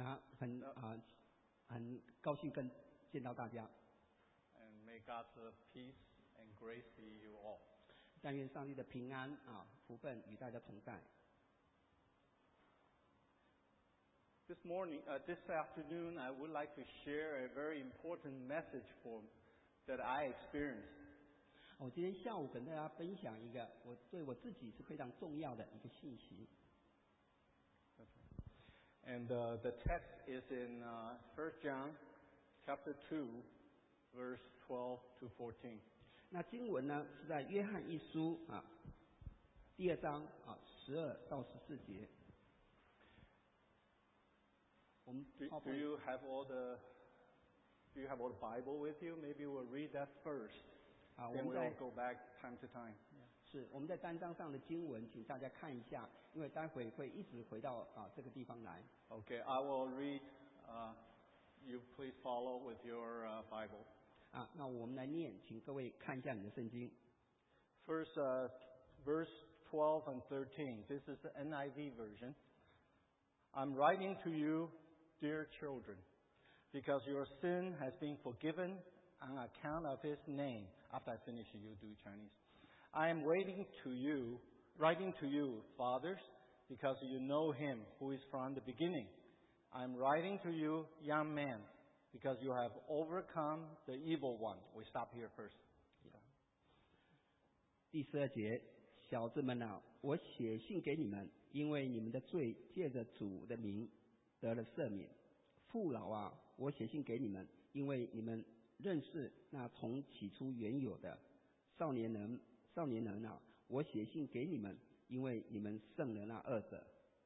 那很高兴见到大家。 And may God's peace and grace be you all. 但愿上帝的平安福分与大家同在。 This afternoon, I would like to share a very important message that I experienced. 我今天下午跟大家分享一个对我自己是非常重要的一个信息。 And the text is in 1 John chapter 2, verse 12 to 14. 那经文呢是在约翰一书第2章12到14节。 Do you have all the Bible with you? Maybe we'll read that first. Then we'll go back time to time. 是，我们在单章上的经文，请大家看一下，因为待会会一直回到这个地方来。 Okay, I will read. You please follow with your Bible. 那我们来念，请各位看一下你的圣经。 First, verse 12 and 13. This is the NIV version. I'm writing to you, dear children, because your sin has been forgiven on account of His name. After I finish, you do Chinese. I am writing to you, fathers, because you know Him who is from the beginning. I am writing to you, young men, because you have overcome the evil one. We stop here first. 第12节，小子们我写信给你们，因为你们的罪借着主的名得了赦免。父老我写信给你们，因为你们认识那从起初原有的。少年人我写信给你们，因为你们胜了那恶者。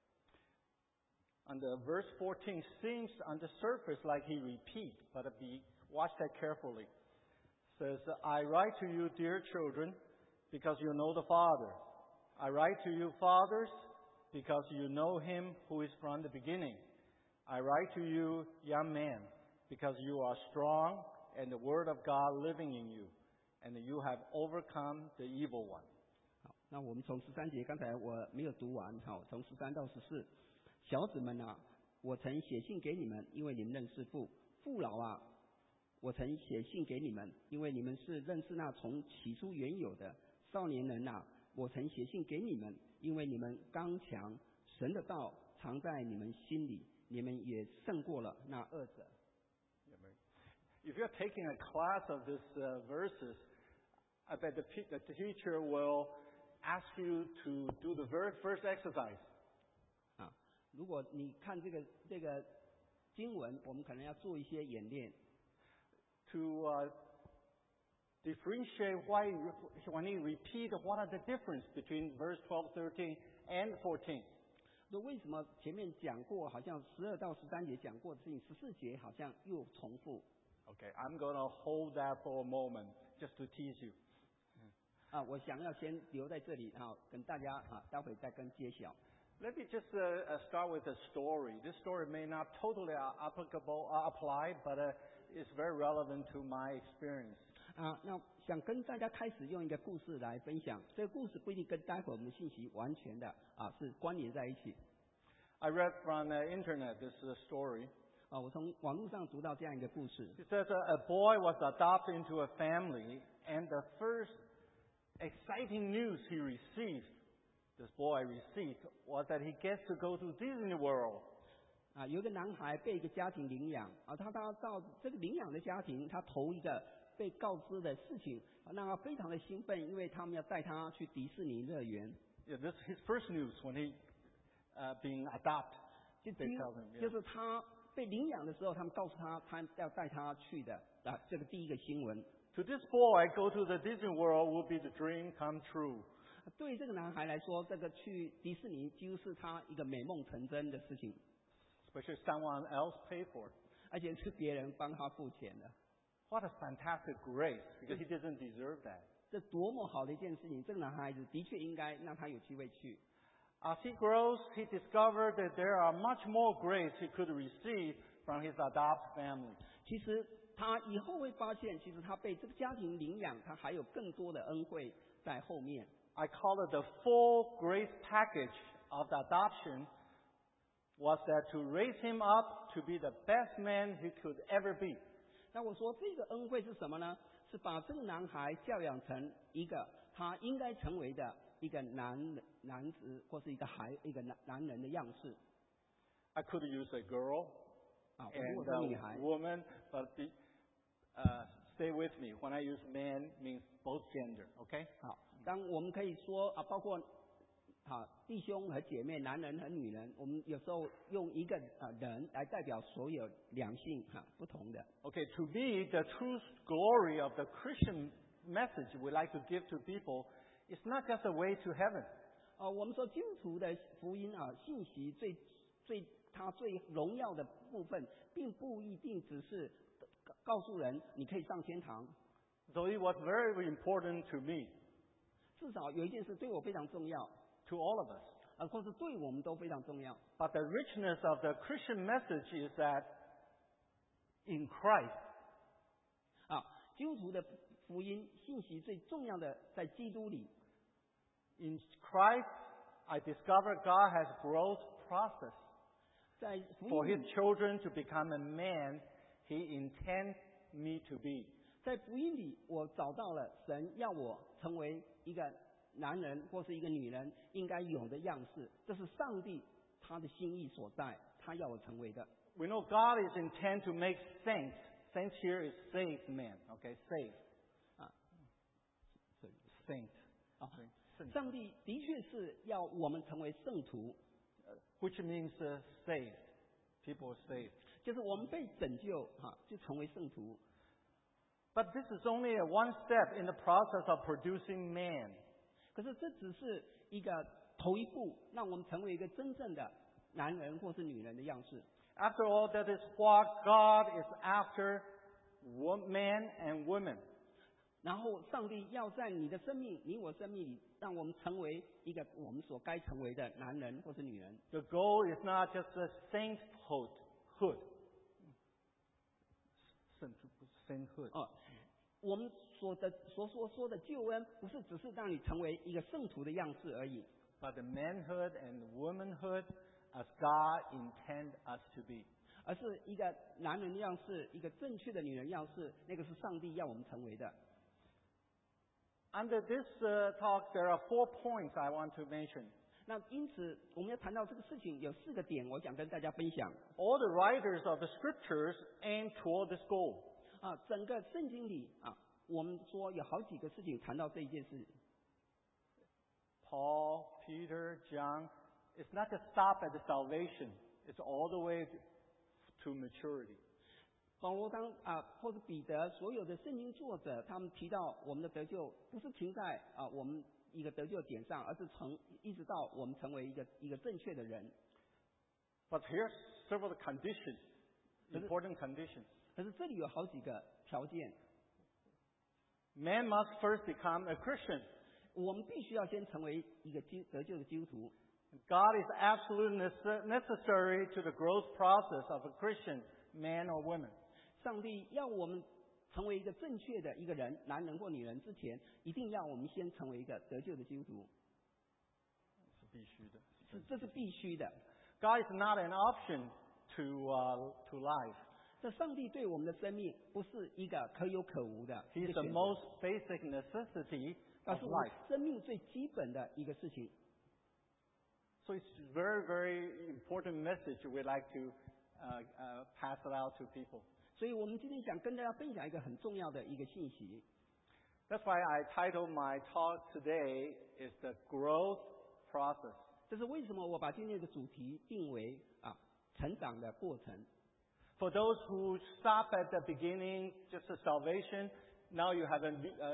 And verse 14 seems on the surface like he repeats, but watch that carefully. It says, I write to you, dear children, because you know the Father. I write to you, fathers, because you know Him who is from the beginning. I write to you, young men, because you are strong and the Word of God living in you, and you have overcome the evil one. 好，那我们从13节，刚才我没有读完，从13到14。小子们我曾写信给你们，因为你们认识父。父老我曾写信给你们，因为你们是认识那从起初原有的。少年人我曾写信给你们，因为你们刚强，神的道藏在你们心里，你们也胜过了那恶者。 If you're taking a class of these verses, I bet the teacher will ask you to do the very first exercise. 如果你看这个经文，我们可能要做一些演练。 To differentiate why when he repeat, what are the difference between verse 12, 13, and 14? 为什么前面讲过，好像12到13节讲过的事情，14节好像又重复？ Okay, I'm going to hold that for a moment just to tease you. 我想要先留在这里跟大家待会再跟揭晓。 Let me just start with a story. This story may not totally apply, but it's very relevant to my experience. 那想跟大家开始用一个故事来分享，这个故事不一定跟待会我们的信息完全的是关联在一起。 I read from the internet this story. 我从网络上读到这样一个故事。 It says a boy was adopted into a family, and the first exciting news this boy received was that he gets to go to Disney World. 有一个男孩被一个家庭领养他到这个领养的家庭，他头一个被告知的事情让他非常的兴奋，因为他们要带他去迪士尼乐园。 Yeah, this is his first news when he being adopted. 就是他被领养的时候，他们告诉他要带他去的这个第一个新闻。 To this boy, go to the Disney World will be the dream come true. 对这个男孩来说，这个去迪士尼几乎是他一个美梦成真的事情。 Especially someone else paid for it. 而且是别人帮他付钱的。 What a fantastic grace, because he doesn't deserve that. 这多么好的一件事情！这个男孩子的确应该让他有机会去。 As he grows, he discovered that there are much more grace he could receive from his adopted family. 其实他以后会发现，其实他被这个家庭领养，他还有更多的恩惠在后面。 I call it the full grace package of the adoption was that to raise him up to be the best man he could ever be. 那我说这个恩惠是什么呢？是把这个男孩教养成一个他应该成为的一个男子，或是一个男人的样式。 I could use a girl 啊， and 我是女孩 a woman, but stay with me. When I use man, means both gender. Okay? 好，当我们可以说啊，包括弟兄和姐妹，男人和女人，我们有时候用一个人来代表所有两性不同的。 Okay, to me, the true glory of the Christian message we like to give to people is not just a way to heaven. 我们说基督徒的福音信息它最荣耀的部分，并不一定只是告诉人你可以上天堂。 Though it was very, very important to me, 至少有一件事对我非常重要， to all of us. 或是对我们都非常重要。 But the richness of the Christian message is that in Christ, 基督徒的福音信息最重要的在基督里。 in Christ, I discover God has growth process 在福 for 音 His 里， children to become a man He intends me to be. 在福音里，我找到了神要我成为一个男人或是一个女人应该有的样式，这是上帝他的心意所在，他要我成为的。 We know God is intent to make saints. Saints here is saved men. Okay, saved. 啊 Saint. 上帝的确是要我们成为圣徒， Which means saved. People are saved. 就是我们被拯救就成为圣徒。 But this is only one step in the process of producing man. 可是这只是一个头一步，让我们成为一个真正的男人或是女人的样式。 After all, that is what God is after men and women. 然后上帝要在你的生命，你我生命里，让我们成为一个我们所该成为的男人或是女人。 The goal is not just a sainthood. Sainthood. 我们所说的救恩，不是只是让你成为一个圣徒的样式而已， But the manhood and womanhood as God intends us to be. 而是一个男人的样式，一个正确的女人样式，那个是上帝要我们成为的。 Under this talk, there are 4 points I want to mention. 那因此，我们要谈到这个事情，有4个点，我想跟大家分享。 All the writers of the scriptures aim toward this goal. 整个圣经里我们说有好几个事情谈到这一件事。 Paul, Peter, John, it's not just stop at the salvation. It's all the way to maturity. 保罗或者彼得，所有的圣经作者，他们提到我们的得救，不是停在我们一个得救点上，而是一直到我们成为一个正确的人。 But here's several conditions, important conditions. 可是这里有好几个条件， Man must first become a Christian. 我们必须要先成为一个得救的基督徒。 God is absolutely necessary to the growth process of a Christian man or woman. 上帝要我们成为一个正确的一个人，男人或女人之前，一定要我们先成为一个得救的基督徒。这是必须的。 God is not an option to life. 这上帝对我们的生命不是一个可有可无的， He is the most basic necessity 而 of 是我们 life. 生命最基本的一个事情。 So it's very, very important message we'd like to pass it out to people. 所以我们今天想跟大家分享一个很重要的一个信息。 That's why I titled my talk today is the growth process. 这是为什么我把今天的主题定为成长的过程。 For those who stop at the beginning, just the salvation, now you have a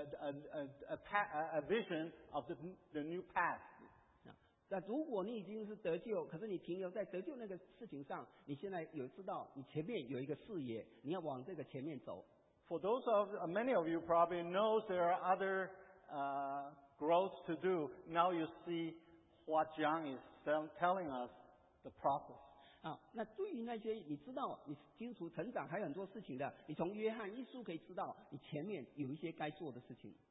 vision of the new path. 那如果你已经是得救，可是你停留在得救那个事情上，你现在有知道你前面有一个视野，你要往这个前面走。 For many of you probably knows there are other growth to do. Now you see what John is telling us, the process. 那对于那些你知道你基督徒成长还有很多事情的，你从约翰一书可以知道，你前面有一些该做的事情。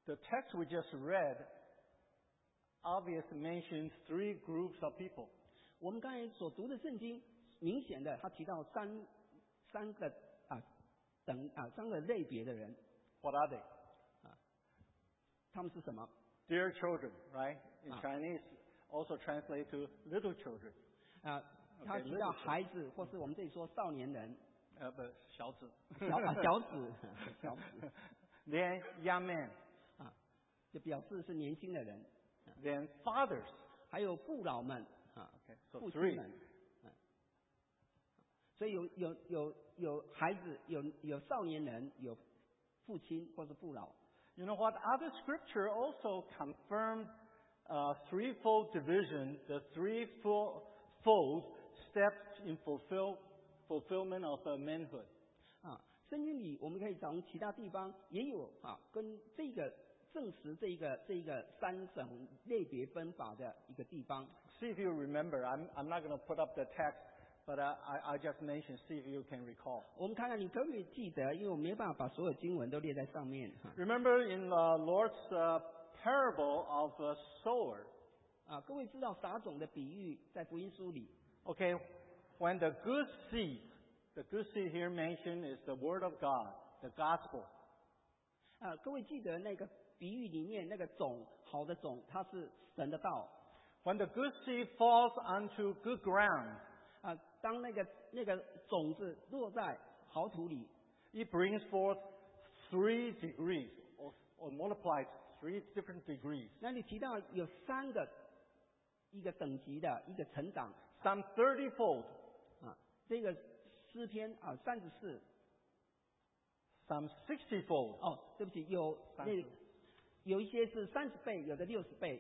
The text we just read obviously mentions 3 groups of people. 我们刚才所读的圣经，明显的他提到三个类别的人。 What are they? 他们是什么？ Dear children, right? In Chinese, also translate to little children. 他提到孩子，或是我们这里说少年人。 不，小子。 小子。 Then young men. 就表示是年轻的人。 Then fathers. 还有父老们。 So 父亲 3. 们。所以有孩子，有少年人，有父亲或是父老。 You know what? Other scripture also confirmed threefold division, the threefold steps in fulfillment of manhood. 圣经里我们可以从其他地方也有跟这个证实这个3种类别分法的一个地方。 See if you remember. I'm not going to put up the text, but I just mentioned. See if you can recall. 我们看看你可不可以记得，因为我没有办法把所有经文都列在上面。 Remember in the Lord's parable of a sower. 各位知道撒种的比喻在福音书里。 Okay, when the good seed here mentioned is the word of God, the gospel. 各位记得那个比喻里面那个种，好的种，它是神的道。 When the good seed falls onto good ground. 当那个种子落在好土里 ，it brings forth 3 degrees or multiplies 3 different degrees. 那你提到有3个一个等级的一个成长 ，some 30-fold. 这个诗篇34 some 60-fold. 对不起，有一些是30倍，有的60倍。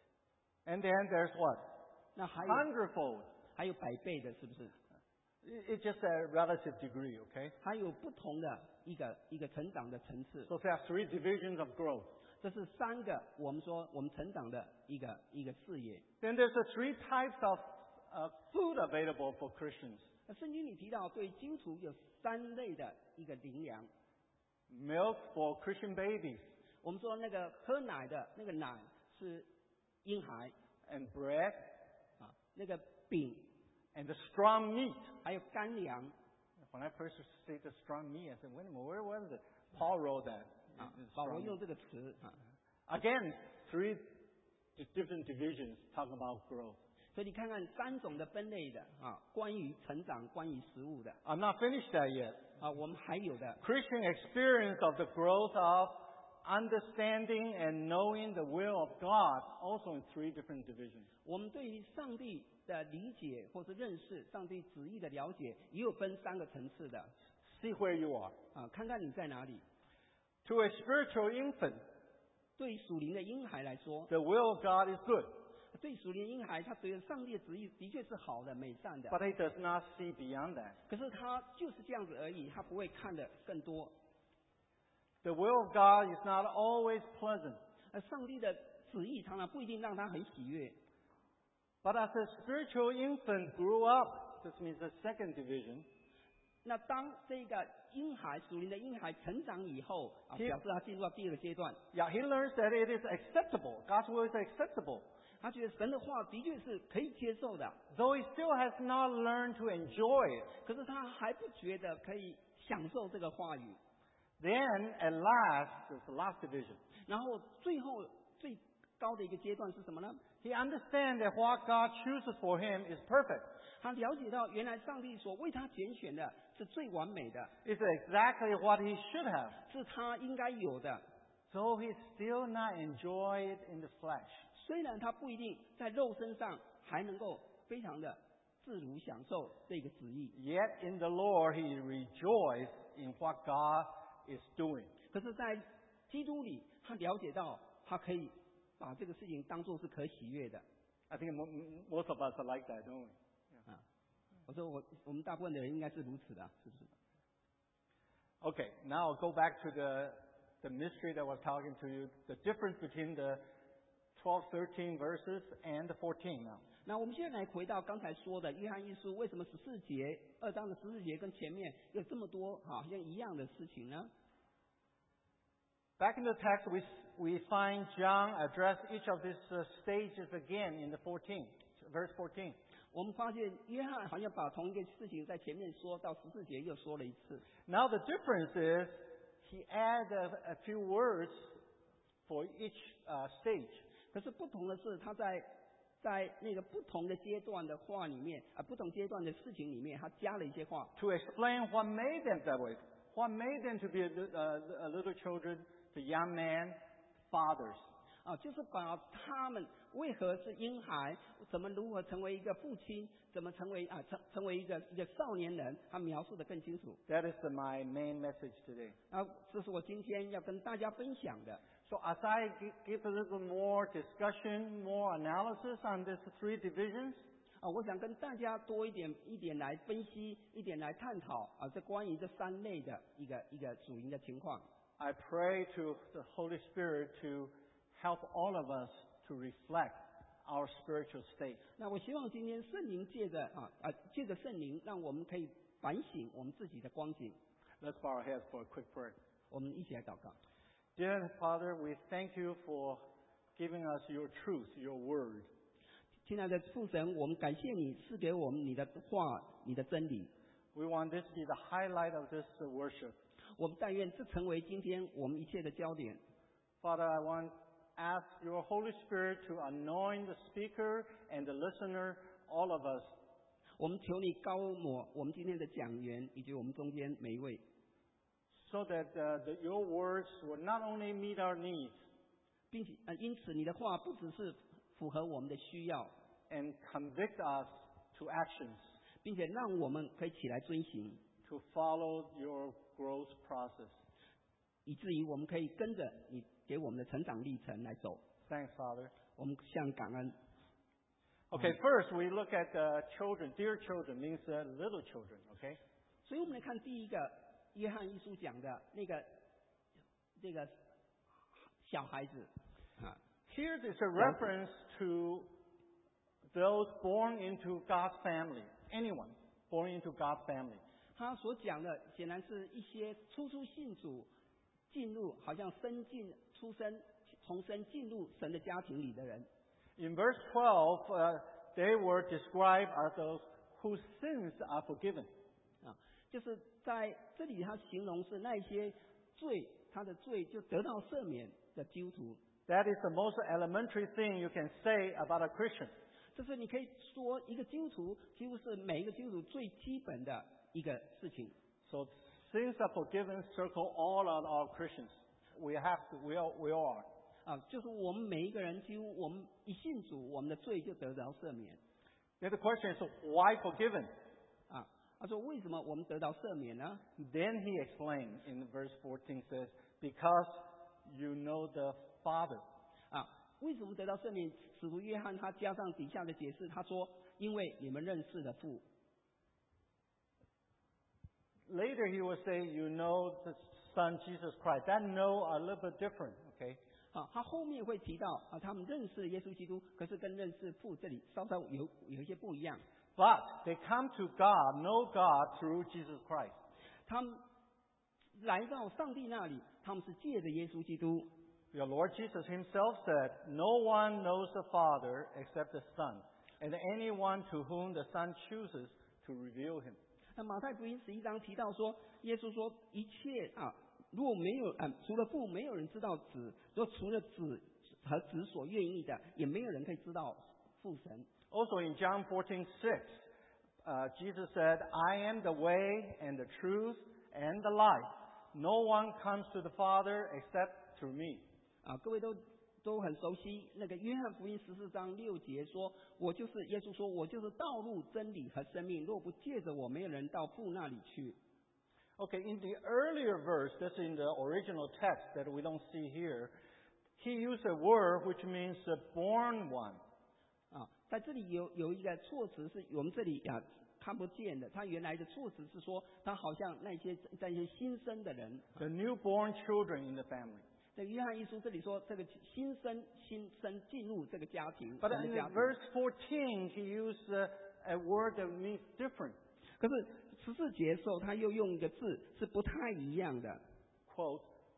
And then there's what? 那还有 100-fold. 还有100倍的，是不是？ It's just a relative degree, okay? 它有不同的一个成长的层次。 So there are 3 divisions of growth. 这是3个我们说我们成长的一个视野。 Then there's the 3 types of food available for Christians. 圣经里提到对基督徒有3类的一个灵粮。 Milk for Christian babies. 我们说那个喝奶的那个奶是婴孩。 And bread. 那个饼。 And the strong meat. 还有干粮。 When I first say the strong meat, I said, wait a minute, where was it? Paul wrote that. 保罗用这个词。 Again, 3 different divisions talking about growth. 所以你看看3种的分类的关于成长，关于食物的。 I'm not finished that yet. 我们还有的。 Christian experience of the growth of understanding and knowing the will of God, also in 3 different divisions. 我们对于上帝的理解或是认识，上帝旨意的了解，也有分3个层次的。 See where you are. 看看你在哪里。 To a spiritual infant, 对属灵的婴孩来说 the will of God is good. 对属灵的婴孩，他觉得上帝的旨意的确是好的、美善的。 But he does not see beyond that. 可是他就是这样子而已，他不会看得更多。 The will of God is not always pleasant. 上帝的旨意常常不一定让他很喜悦。 But as a spiritual infant grew up, this means the 2nd division. 那当这个婴孩属灵的婴孩成长以后表示他进入到第2个阶段。 Yeah, he learns that it is acceptable. God's will is acceptable. 他觉得神的话的确是可以接受的。 Though he still has not learned to enjoy it. 可是他还不觉得可以享受这个话语。 Then, at last, there's the last division. 然后最后最高的一个阶段是什么呢？ He understands that what God chooses for him is perfect. 他了解到原来上帝所为他拣选的是最完美的， It's exactly what he should have. 是他应该有的。 So he still not enjoy it in the flesh. 虽然他不一定在肉身上还能够非常的自如享受这个旨意， Yet in the Lord he rejoices in what God is doing. 可是在基督里，他了解到他可以把这个事情当作是可喜悦的。 I think most of us are like that, don't we? 我说我们大部分的人应该是如此的，是不是？ Okay, now I'll go back to the mystery that I was talking to you, the difference between the 12, 13 verses and the 14 now. 那我们现在来回到刚才说的约翰一书，为什么14节2章的14节跟前面有这么多好像一样的事情呢？ Back in the text, we find John address each of these stages again in the verse 14. 我们发现约翰好像把同一个事情在前面说到14节又说了一次。 Now the difference is he added a few words for each stage. 可是不同的是，他在那个不同的阶段的话里面不同阶段的事情里面，他加了一些话。 To explain what made them that way, what made them to be little children, the young man, fathers. 就是把他们为何是婴孩，如何成为一个父亲，怎么成为一个少年人，他描述得更清楚。 That is my main message today. 这是我今天要跟大家分享的。 So as I give a little more discussion, more analysis on these three divisions, 我想跟大家多一点来分析，一点来探讨这关于这三类的一个属灵的情况。 I pray to the Holy Spirit to help all of us to reflect our spiritual state. 那我希望今天圣灵借着圣灵，让我们可以反省我们自己的光景。 Let's bow our heads for a quick prayer. 我们一起来祷告。 Dear Father, we thank you for giving us your truth, your word. 亲爱的父神，我们感谢你赐给我们你的话，你的真理。 We want this to be the highlight of this worship. 我们但愿这成为今天我们一切的焦点。 Father, I want to ask your Holy Spirit to anoint the speaker and the listener, all of us. 我们求你膏抹我们今天的讲员以及我们中间每一位。 So that your words will not only meet our needs, 并且因此你的话不只是符合我们的需要 and convict us to actions, 并且让我们可以起来遵行 to follow your growth process. 以至于我们可以跟着你给我们的成长历程来走。 Thanks, Father. 我们向感恩。 Okay, first we look at children. Dear children means little children, okay? 所以我们来看第一个约翰一书讲的这个小孩子。 Here is a reference to those born into God's family. Anyone born into God's family. 他所讲的显然是一些初信主进入好像重生进入神的家庭里的人。 In verse 12, they were described as those whose sins are forgiven. 就是在这里他形容是那些他的罪就得到赦免的基督徒。 That is the most elementary thing you can say about a Christian. 这是你可以说一个基督徒几乎是每一个基督徒最基本的一个事情。 So sins are forgiven circle all of our Christians. We all are. 就是我们每一个人几乎我们一信主，我们的罪就得到赦免。 Then the question is, why forgiven? 他说为什么我们得到赦免呢？ Then he explained in verse 14 says, because you know the Father. 为什么得到赦免？使徒约翰他加上底下的解释，他说因为你们认识了父。 Later he will say, you know the Son Jesus Christ. That know a little bit different, okay? 他后面会提到他们认识耶稣基督，可是跟认识父这里稍稍有一些不一样。 But they come to God, know God through Jesus Christ. 他们来到上帝那里，他们是借着耶稣基督。 Your Lord Jesus himself said, no one knows the Father except the Son, and anyone to whom the Son chooses to reveal him. 那马太福音11章提到说，耶稣说一切如果没有除了父，没有人知道子；若除了子和子所愿意的，也没有人可以知道父神。 Also in John 14:6, Jesus said, I am the way and the truth and the life. No one comes to the Father except through me. 各位都很熟悉那个约翰福音14章6节说，耶稣说我就是道路、真理和生命，若不借着我，没有人到父那里去。 Okay, in the earlier verse, that's in the original text that we don't see here, he used a word which means the born one. 在这里有一个措辞是我们这里看不见的，他原来的措辞是说，他好像那些新生的人 The newborn children in the family. 在约翰一书这里说，这个新生进入这个家庭。 But in verse 14, he used a word that means different. 可是14节的时候，他又用一个字是不太一样的。 Quote,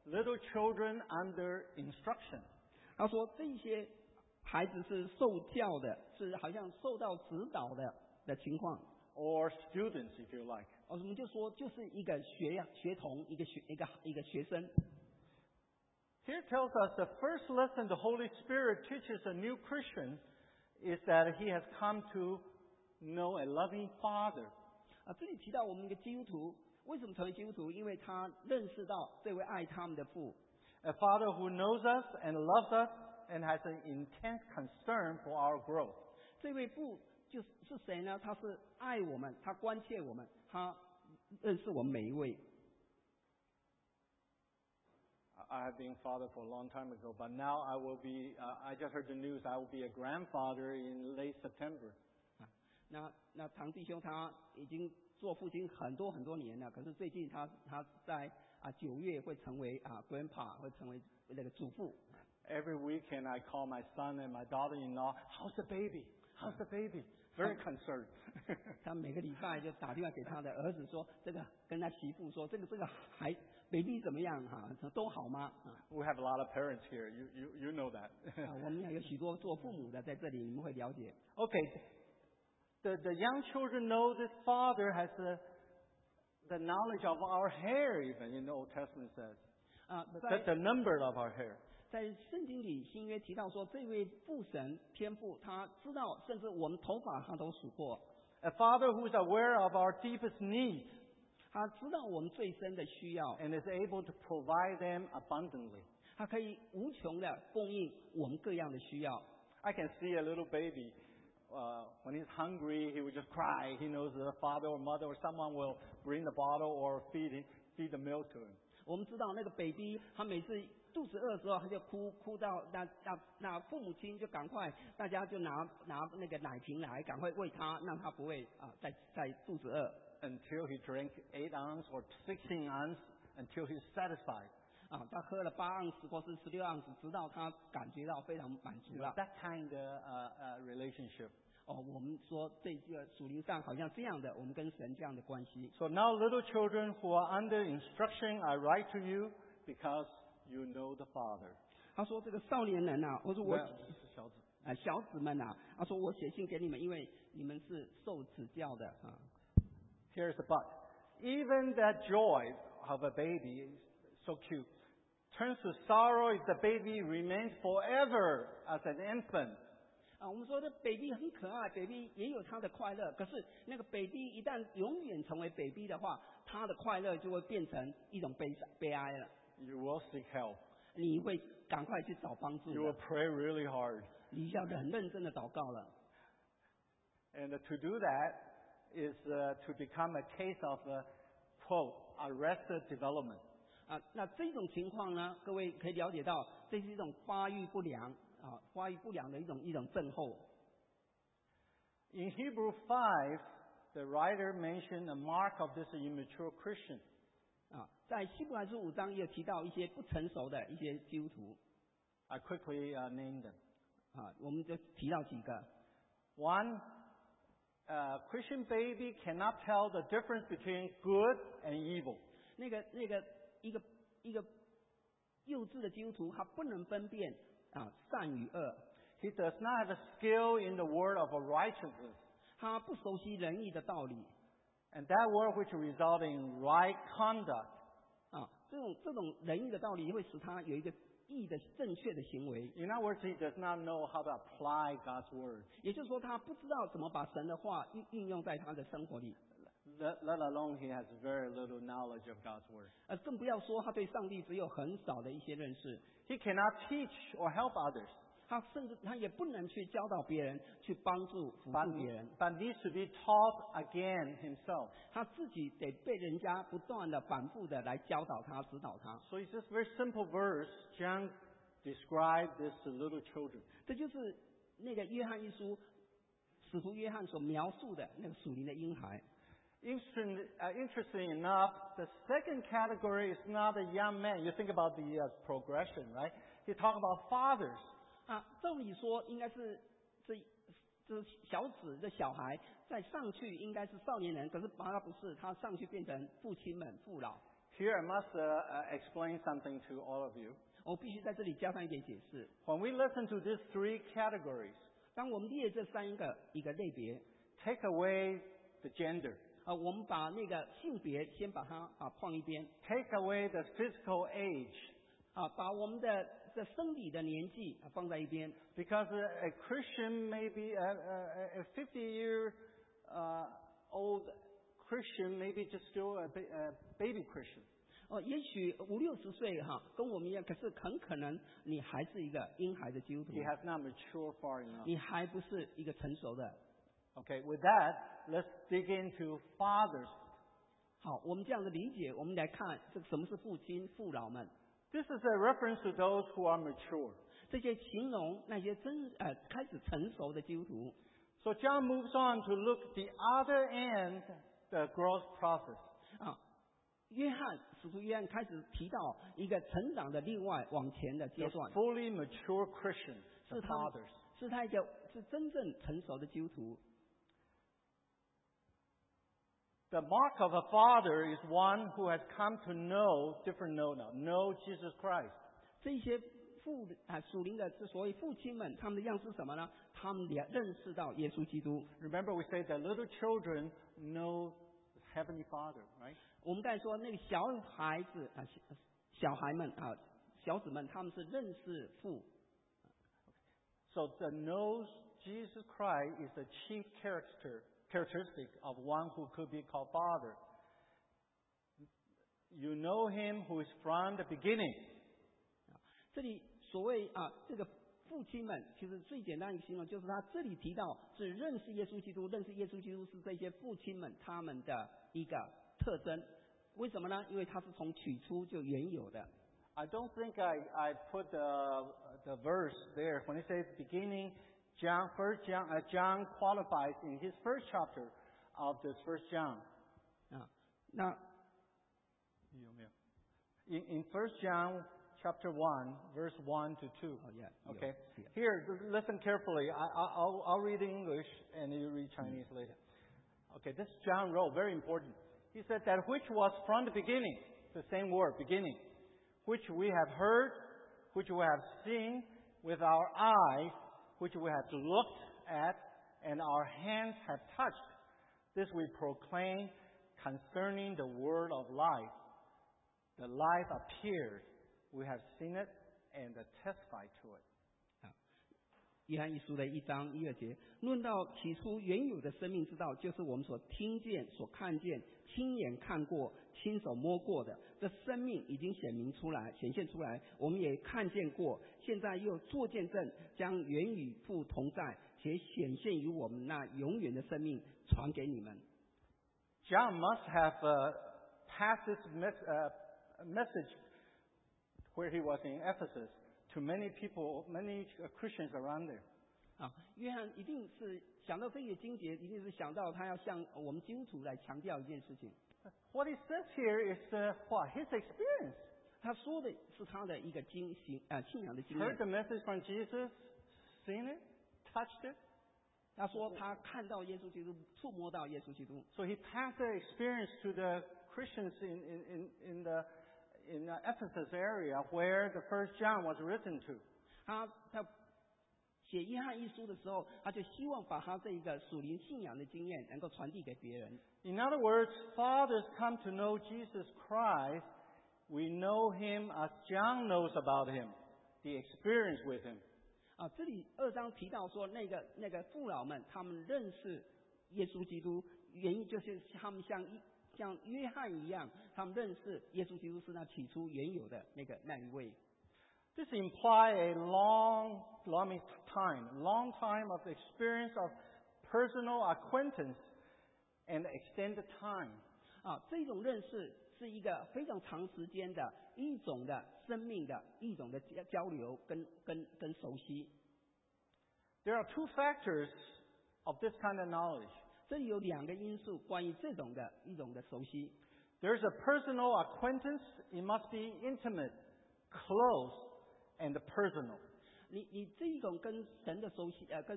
little children under instruction. 他说这些孩子是受教的，是好像受到指导的情况。 Or students, if you like. 我们就说就是一个学童，一个学生。 Here tells us the first lesson the Holy Spirit teaches a new Christian is that he has come to know a loving Father. 这里提到我们一个基督徒为什么成为基督徒？因为他认识到这位爱他们的父。 A Father who knows us and loves us and has an intense concern for our growth. 这位父就是谁呢？他是爱我们，他关切我们，他认识我们每一位。 I have been father for a long time ago, but now I will be, I just heard the news, I will be a grandfather in late September. 那唐弟兄他已经做父亲很多年了，可是最近他在9月会成为grandpa， 会成为那个祖父。 Every weekend I call my son and my daughter-in-law, how's the baby? How's the baby? Very concerned. 他每个礼拜就打电话给他的儿子说，这个跟他媳妇说，这个baby 怎么样都好吗 ？We have a lot of parents here. You know that. 我们有许多做父母的在这里，你们会了解。 Okay, the young children know this father has the knowledge of our hair, even in the Old Testament says. The number of our hair. 在圣经里新约提到说，这位父神天父他知道，甚至我们头发他都数过。 A father who is aware of our deepest needs. 他知道我们最深的需要 and is able to provide them abundantly. 他可以无穷的供应我们各样的需要。 I can see a little baby, when he's hungry, he will just cry. He knows the father or mother or someone will bring the bottle or feed the milk to him. 我们知道那个 baby， 他每次肚子饿的时候，他就哭到那父母亲就赶快，大家就拿那个奶瓶来，赶快喂他，让他不会在肚子饿。 Until he drank 8 ounces or 16 ounces until he's satisfied. 他喝了8盎司或是16盎司，直到他感觉到非常满足了。 That kind of relationship. 我们说这个属灵上好像这样的，我们跟神这样的关系。 So now little children who are under instruction, I write to you because you know the Father. 他说这个少年人或者小子们他说我写信给你们，因为你们是受指教的 Here's the but. Even that joy of a baby, so cute, turns to sorrow if the baby remains forever as an infant. 我们说的 baby 很可爱 ，baby 也有他的快乐。可是那个 baby 一旦永远成为 baby 的话，他的快乐就会变成一种悲哀了。 You will seek help. 你会赶快去找帮助。 You will pray really hard. 你要很认真的祷告了。 And to do that is to become a case of quote arrested development. 那这种情况呢，各位可以了解到，这是一种发育不良的一种症候。 In Hebrew 5, the writer mentioned a mark of this immature Christian. 在希伯来书5章也有提到一些不成熟的一些基督徒。 I quickly named them. 我们就提到几个。 One, Christian baby cannot tell the difference between good and evil. 那个一个幼稚的基督徒，他不能分辨善与恶。 He does not have a skill in the word of righteousness. 他不熟悉仁义的道理。 And that word which results in right conduct. 这种仁义的道理会使他有一个义的正确的行为。 In other words, he does not know how to apply God's word. 也就是说，他不知道怎么把神的话运用在他的生活里。 Let alone he has very little knowledge of God's word. 更不要说他对上帝只有很少的一些认识。 He cannot teach or help others. 他甚至他也不能去教导别人，去帮助辅助别人。 But needs to be taught again himself. 他自己得被人家不断的反复的来教导他、指导他。 So it's this very simple verse. John described this to little children. 这就是那个约翰一书，使徒约翰所描述的那个属灵的婴孩。 Interesting enough, the second category is not a young man. You think about the progression, right? He talks about fathers. 照理说应该是这小子这小孩再上去应该是少年人，可是他不是，他上去变成父亲们父老。 Here I must explain something to all of you. 我必须在这里加上一点解释。 When we listen to these three categories, 当我们列这三个一个类别， take away the gender, 我们把那个性别先把它放一边， take away the physical age, 把我们的这生理的年纪放在一边。 because a Christian may be a 50-year old Christian, maybe just still a baby Christian. 也许50-60岁跟我们一样，可是很可能你还是一个婴孩的基督徒 He，has not matured far enough. 你还不是一个成熟的。 Okay, with that, let's dig into fathers. 好，我们这样的理解，我们来看这个什么是父亲、父老们。 This is a reference to those who are mature. 这些形容那些开始成熟的基督徒。 So John moves on to look the other end, the growth process. 使徒约翰开始提到一个成长的另外往前的阶 The 段， fully mature Christians, the 是他 fathers. 是他一个是真正成熟的基督徒。 The mark of a father is one who has come to know Jesus Christ. 这些属灵的所谓父亲们，他们的样式是什么呢？他们认识到耶稣基督。 Remember, we say that little children know Heavenly Father, right? 我们刚才说那个小孩子小孩们小子们，他们是认识父。 So the knows Jesus Christ is the chief characteristic of one who could be called Father. You know Him who is from the beginning. 这里所谓这个父亲们，其实最简单一个形容就是他这里提到是认识耶稣基督，认识耶稣基督是这些父亲们他们的一个特征。为什么呢？因为他是从起初就原有的。 I don't think I put the verse there. When it says beginning, John qualifies in his first chapter of this First John. 那 In First John chapter 1, verse 1 to 2. Okay. Yeah. Here, listen carefully. I'll read English and you read Chinese later. Okay, this John wrote, very important. He said that which was from the beginning, the same word, beginning, which we have heard, which we have seen with our eyes, which we have looked at, and our hands have touched. This we proclaim concerning the word of life. The life appeared. We have seen it and testify to it. 约翰一书的1章1、2节，论到起初原有的生命之道，就是我们所听见、所看见、亲眼看过、亲手摸过的。这生命已经显现出来，我们也看见过，现在又做见证，将原与父同在，且显现于我们那永远的生命传给你们。 John must have passed this message where he was in Ephesus to many people, many Christians around there. 约翰一定是想到这个经节，一定是想到他要向我们基督徒来强调一件事情。 What he says here is what? His experience. 他说的是他的一个信仰的经 Heard 验。 the message from Jesus, seen it, touched it. 他说他看到耶稣基督，触摸到耶稣基督。 So he passed the experience to the Christians in Ephesus area where the First John was written to. 他写约翰一书的时候，他就希望把他这一个属灵信仰的经验能够传递给别人。 In other words, fathers come to know Jesus Christ. We know him as John knows about him, the experience with him. 这里2章提到说，那个父老们他们认识耶稣基督，原因就是他们像约翰一样，他们认识耶稣基督是那起初原有的那一位。 This implies a long time of experience of personal acquaintance and extended time. 这种认识是一个非常长时间的一种的生命的一种的交流跟熟悉。 There are two factors of this kind of knowledge. 这里有2个因素关于这种的一种的熟悉。 There's a personal acquaintance. It must be intimate, close, and personal. 你这一种跟神的熟悉，跟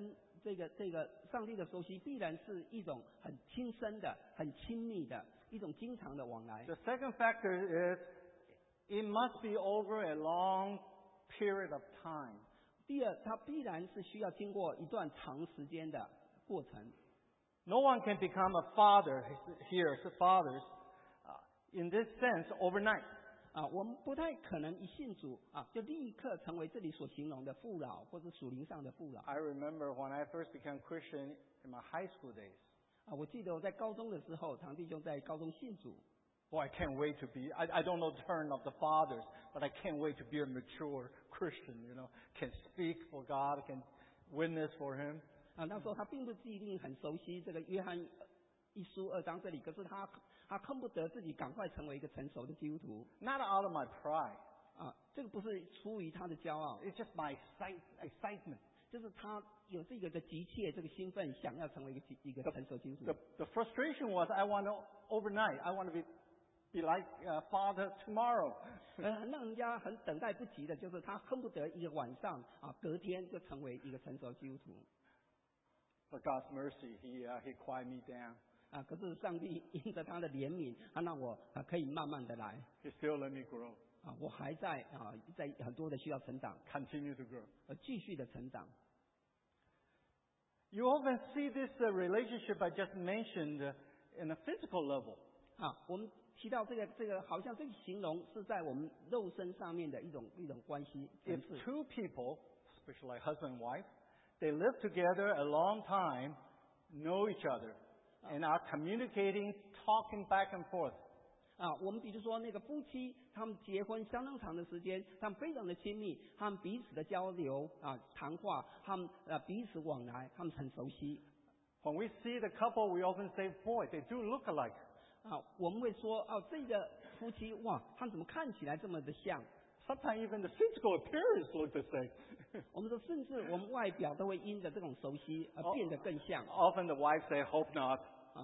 这个上帝的熟悉必然是一种很亲身的、很亲密的一种经常的往来。 The second factor is it must be over a long period of time. 第二，它必然是需要经过一段长时间的过程。 No one can become a father here, fathers, in this sense overnight. 我们不太可能一信主就立刻成为这里所形容的父老或者属灵上的父老。 I remember when I first became Christian in my high school days. 我记得我在高中的时候，堂弟兄在高中信主。 Boy, I can't wait to be, I don't know the turn of the fathers, but I can't wait to be a mature Christian, can speak for God, can witness for Him. 那时候他并不一定很熟悉这个约翰一书2章这里，可是他恨不得自己赶快成为一个成熟的基督徒。 Not out of my pride. 这个不是出于他的骄傲， It's just my excitement. 就是他有这个的急切、这个兴奋，想要成为一个成熟基督徒。 The frustration was I want to overnight, I want to be like Father tomorrow. 让人家很等待不及的，就是他恨不得一个晚上隔天就成为一个成熟基督徒。 For God's mercy, He quiet me down. 可是上帝因着他的怜悯，让我可以慢慢的来。 He still let me grow. 我还在在很多的需要成长， Continue to grow. 继续的成长。 You often see this relationship I just mentioned in a physical level. 我们提到这个，好像这个形容是在我们肉身上面的一种关系。 If two people, especially husband and wife, they live together a long time, know each other, and are communicating, talking back and forth. 我们比如说那个夫妻，他们结婚相当长的时间，他们非常的亲密，他们彼此的交流谈话，他们彼此往来，他们很熟悉。 When we see the couple, we often say, "Boy, they do look alike." 我们会说这个夫妻哇，他们怎么看起来这么的像？ Sometimes even the physical appearance look the same. 我们说，甚至我们外表都会因着这种熟悉而变得更像。 Often the wife say, "Hope not."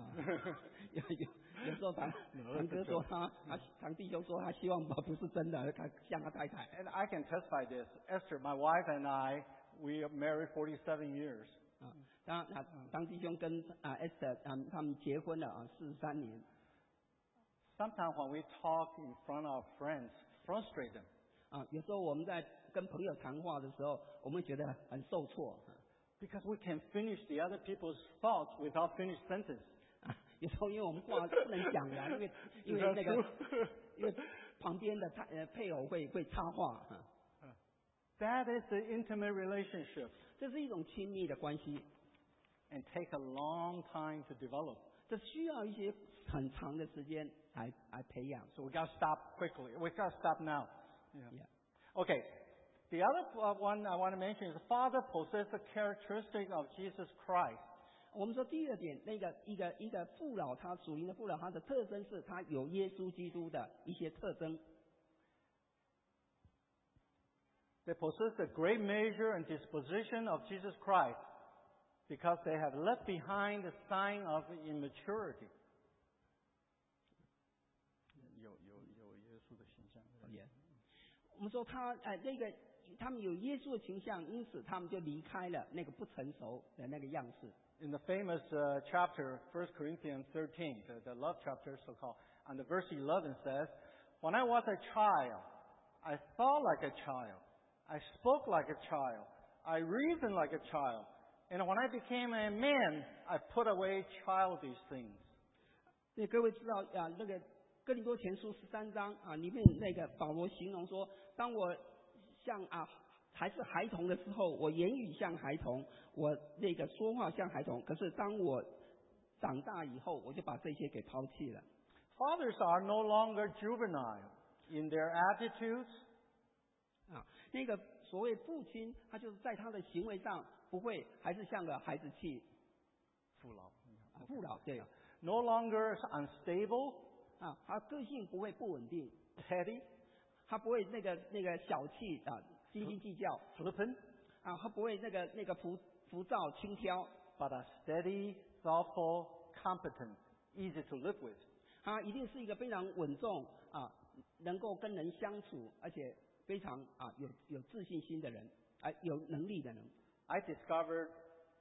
有时候堂哥说堂弟兄说他希望不是真的，他像他太太。 And I can testify this. Esther, my wife and I, we are married 47 years. 堂弟兄跟Esther 他们结婚了43年。 Sometimes when we talk in front of friends, frustrate them. 有时候我们在跟朋友谈话的时候，我们觉得很受挫。 Because we can finish the other people's thoughts without finished sentence. 有时候因为我们话不能讲完，因为那个因为旁边的配偶会插话。 That is the intimate relationship. 这是一种亲密的关系。 And take a long time to develop. 这需要一些很长的时间来培养。 So we got to stop quickly. We got to stop now. Yeah. Okay. The other one I want to mention is the Father possesses the characteristic of Jesus Christ. 我们说第二点，那个一个父老，他属灵的父老，他的特征是他有耶稣基督的一些特征。 They possess the great measure and disposition of Jesus Christ because they have left behind the sign of immaturity. 有耶稣的形象。 我们说他们有耶稣的形象，因此他们就离开了那个不成熟的那个样式。 In the famous chapter, 1 Corinthians 13, the love chapter, so-called, and the verse 11 says, "When I was a child, I thought like a child, I spoke like a child, I reasoned like a child, and when I became a man, I put away childish things." 那各位知道那个哥林多前书13章里面那个保罗形容说，当我像还是孩童的时候，我言语像孩童，我那个说话像孩童。可是当我长大以后，我就把这些给抛弃了。 Fathers are no longer juvenile in their attitudes. 那个所谓父亲，他就是在他的行为上不会还是像个孩子气。父老对。 No longer unstable. 他个性不会不稳定。 Petty. 他不会那个小气斤斤计较。 Flippant. 他不会那个浮躁轻佻。 But a steady, thoughtful, competent, easy to live with. 他一定是一个非常稳重能够跟人相处，而且非常有自信心的人，有能力的人。 I discovered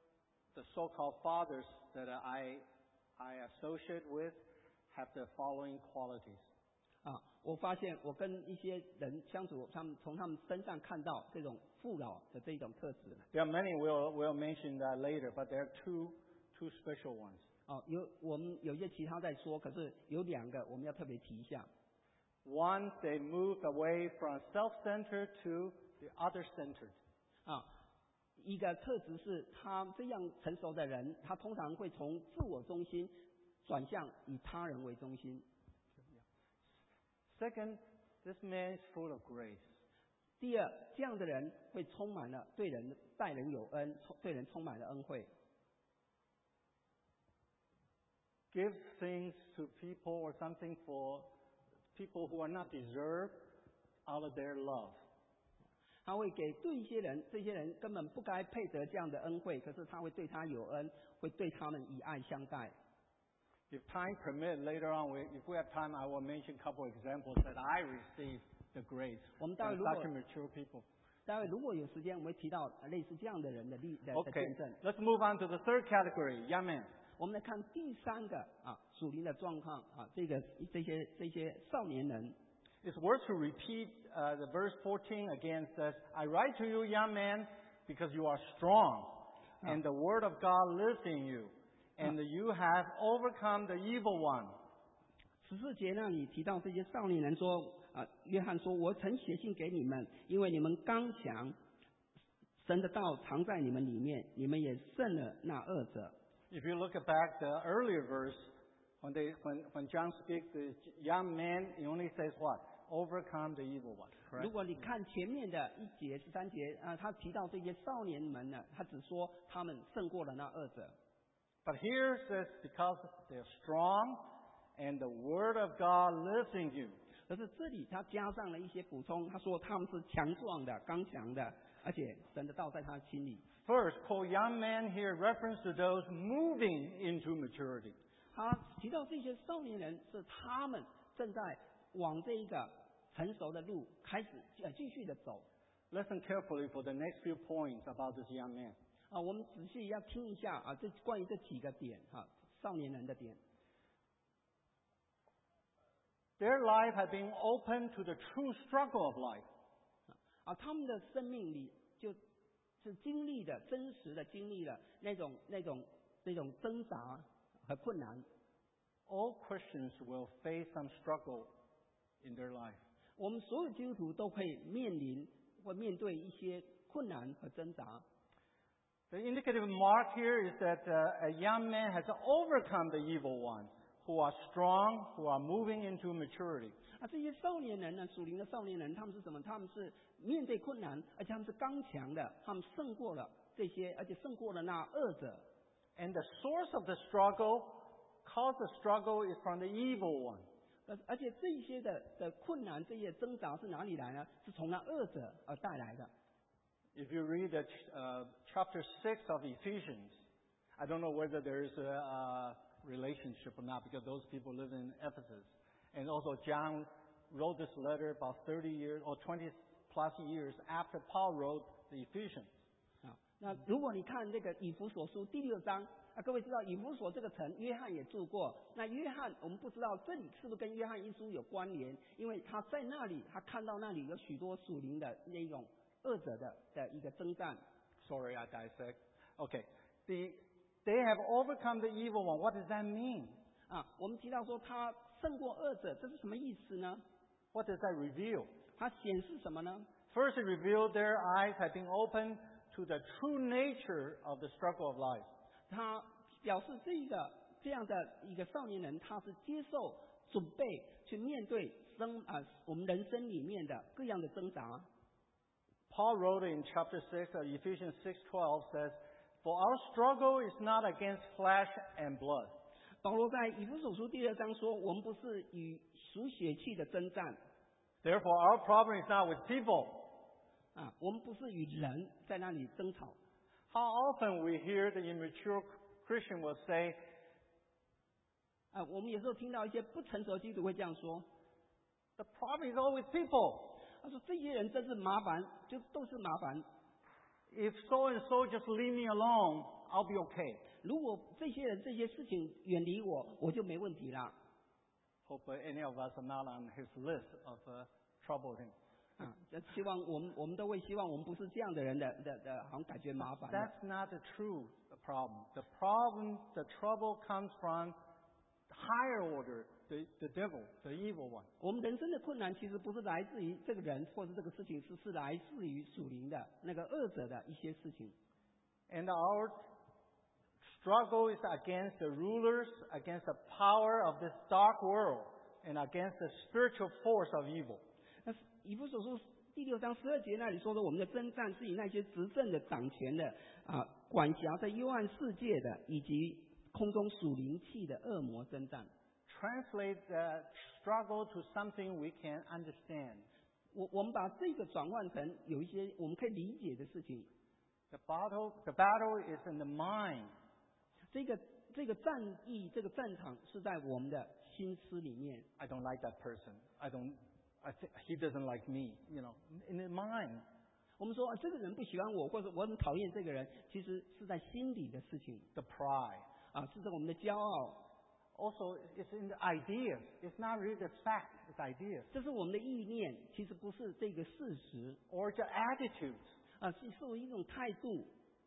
the so-called fathers that I associate with have the following qualities. 我发现我跟一些人相处，从他们身上看到这种父老的这种特质。 There are many, we'll mention that later, but there are two special ones. 我们有一些其他在说，可是有2个我们要特别提一下。 One, they move away from self-centered to the other-centered. 一个特质是他这样成熟的人，他通常会从自我中心转向以他人为中心。 Second, this man is full of grace. 第二，这样的人会充满了待人有恩，对人充满了恩惠。 Give things to people or something for people who are not deserved out of their love. 他会给对一些人，这些人根本不该配得这样的恩惠，可是他会对他有恩，会对他们以爱相待。 If time permits, later on, if we have time, I will mention a couple of examples that I received the grace from such mature people. 待会如果有时间，我们会提到类似这样的人的见证。 Let's move on to the third category, young men. 我们来看第3个属灵的状况这些少年人。 It's worth to repeat the verse 14 again. Says, "I write to you, young men, because you are strong, and the word of God lives in you, and you have overcome the evil one." 14节那里提到这些少年人说约翰说：“我曾写信给你们，因为你们刚强，神的道藏在你们里面，你们也胜了那恶者。” If you look back the earlier verse, when John speaks to young men, he only says what? Overcome the evil one. Correct? 如果你看前面的1节13节他提到这些少年们呢，他只说他们胜过了那恶者。 But here it says, because they're strong and the word of God lives in you. 可是这里他加上了一些补充，他说他们是强壮的、刚强的，而且神的道在他心里。 First, call young men here reference to those moving into maturity. 他提到这些少年人是他们正在往这一个成熟的路开始继续的走。 Listen carefully for the next few points about this young man. 我们仔细要听一下这关于这几个点少年人的点。 Their life had been open to the true struggle of life. 他们的生命里就是经历的真实的经历了那种挣扎和困难。 All Christians will face some struggle in their life. 我们所有基督徒都会面对一些困难和挣扎。 The indicative mark here is that a young man has overcome the evil one, who are strong, who are moving into maturity. 这些少年人呢，属灵的少年人，他们是什么？他们是面对困难，而且他们是刚强的，他们胜过了这些，而且胜过了那恶者。 And the source of the struggle, cause the struggle, is from the evil one. 而且这些的困难，这些挣扎是哪里来呢？是从那恶者而带来的。 If you read chapter 6 of Ephesians, I don't know whether there is a relationship or not, because those people live in Ephesus. And also John wrote this letter about 30 years or 20 plus years after Paul wrote the Ephesians. 那如果你看这个以弗所书第6章，各位知道以弗所这个城，约翰也住过。那约翰，我们不知道这里是不是跟约翰一书有关联，因为他在那里，他看到那里有许多属灵的那种恶者的一个征战。 Sorry, I dissect. Okay, they have overcome the evil one. What does that mean? 我们提到说他胜过恶者，这是什么意思呢？ What does that reveal? 它显示什么呢？ First, it revealed their eyes had been opened to the true nature of the struggle of life. 他表示这样的一个少年人，他是接受准备去面对我们人生里面的各样的挣扎。 Paul wrote in chapter 6 of Ephesians 6:12 says, "For our struggle is not against flesh and blood." 保罗在以弗所书第2章说，我们不是与属血气的征战。 Therefore, our problem is not with people. 我们不是与人在那里争吵。 How often we hear the immature Christian will say, 我们有时候听到一些不成熟的基督徒会这样说 "The problem is always people." 他说这些人真是麻烦，就都是麻烦。 if so and so just leave me alone, I'll be okay. 如果这些人这些事情远离我，我就没问题了。 Hope any of us are not on his list of troubling. 希望我们都会希望我们不是这样的人的，好像感觉麻烦。 That's not the true problem. The trouble comes from higher order, the devil, the evil one. 我们人生的困难其实不是来自于这个人或是这个事情，是来自于属灵的那个恶者的一些事情。 And our struggle is against the rulers, against the power of this dark world, and against the spiritual force of evil. 那以弗所书第6章12节那里说的，我们的征战是以那些执政的、掌权的管辖在幽暗世界的，以及空中属灵气的恶魔征战。 Translate the struggle to something we can understand. 我们把这个转换成有一些我们可以理解的事情。 The battle is in the mind. 这个战役，这个战场是在我们的心思里面。 I don't like that person. I think he doesn't like me. You know, in the mind. 我们说这个人不喜欢我，或者我很讨厌这个人，其实是在心里的事情。 The pride. 是在我们的骄傲。 Also, it's in the ideas. It's not really the fact. It's ideas. 这是我们的意念，其实不是这个事实。 Or the attitudes. 是一种态度。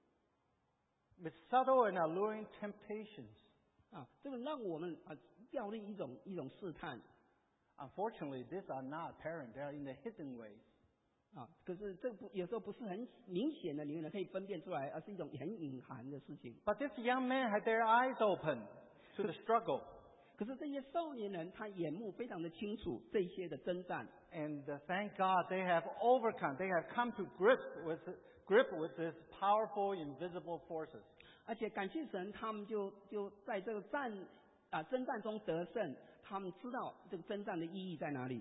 With subtle and alluring temptations. 这个让我们掉入一种试探。 Unfortunately, these are not apparent. They are in the hidden ways. 可是这有时候不是很明显的，你们可以分辨出来，而是一种很隐含的事情。 But this young man had their eyes open to the struggle. 可是这些少年人，他眼目非常的清楚这些的征战。 And thank God they have overcome. They have come to grip with these powerful invisible forces. 而且感谢神，他们就在这个征战中得胜。他们知道这个征战的意义在哪里。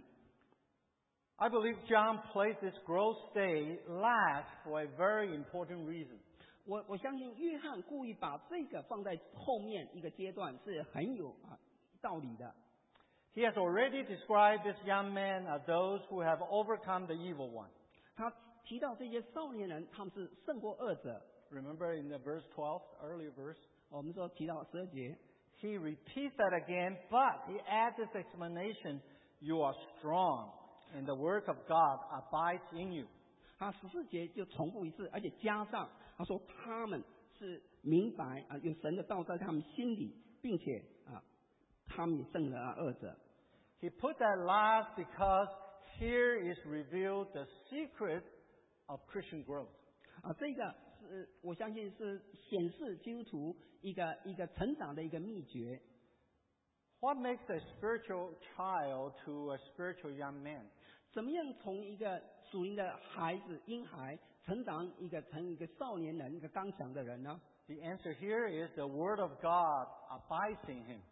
I believe John placed this growth stage last for a very important reason. 我相信约翰故意把这个放在后面一个阶段是很有道理的。 He has already described this young man as those who have overcome the evil one. 他提到这些少年人，他们是胜过恶者。 Remember in the verse 12, earlier verse? 我们说提到12节。 He repeats that again, but he adds this explanation, you are strong, and the word of God abides in you. 他14节就重复一次，而且加上他说他们是明白有神的道在他们心里，并且他们也胜了恶者。 He put that last because here is revealed the secret of Christian growth. 这个是我相信是显示基督徒一个成长的一个秘诀。 What makes a spiritual child to a spiritual young man? 怎么样从一个属灵的孩子婴孩成长成一个少年人，一个刚强的人呢？ The answer here is the word of God abides in him.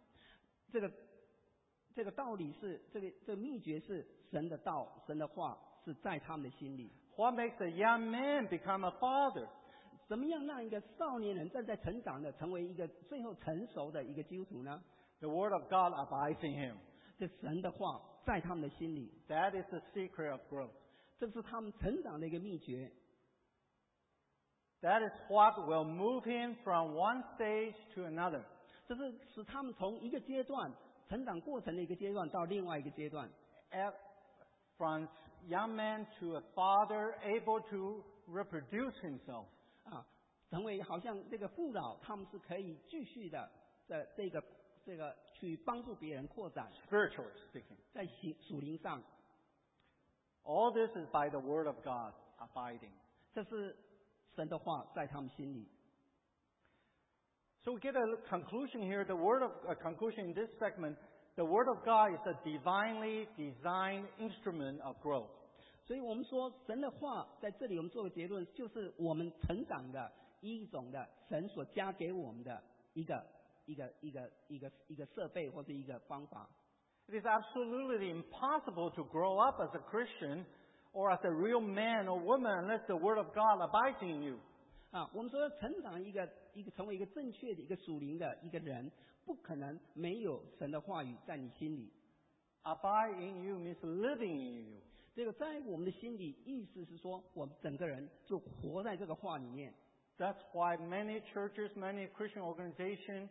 这个道理是这个秘诀是神的道，神的话是在他们的心里。 What makes a young man become a father? 怎么样让一个少年人正在成长的成为一个最后成熟的一个基督徒呢？ The word of God abides in him. 这神的话在他们的心里。 That is the secret of growth. 这是他们成长的一个秘诀。 That is what will move him from one stage to another. 这是使他们从一个阶段成长过程的一个阶段到另外一个阶段。 From young man to a father able to reproduce himself. 成为好像这个父老，他们是可以继续的这个去帮助别人扩展。 Spiritually speaking. 在属灵上。 All this is by the word of God abiding. 这是神的话在他们心里。 So we get a conclusion here. Conclusion in this segment. The word of God is a divinely designed instrument of growth. 所以我们说神的话在这里，我们做个结论，就是我们成长的一种的神所加给我们的一个设备或者一个方法。 It is absolutely impossible to grow up as a Christian or as a real man or woman unless the word of God abides in you. 我们说成长成为一个正确的一个属灵的一个人，不可能没有神的话语在你心里。 Abide in you means living in you. 这个在我们的心里，意思是说，我们整个人就活在这个话里面。 That's why many churches, many Christian organizations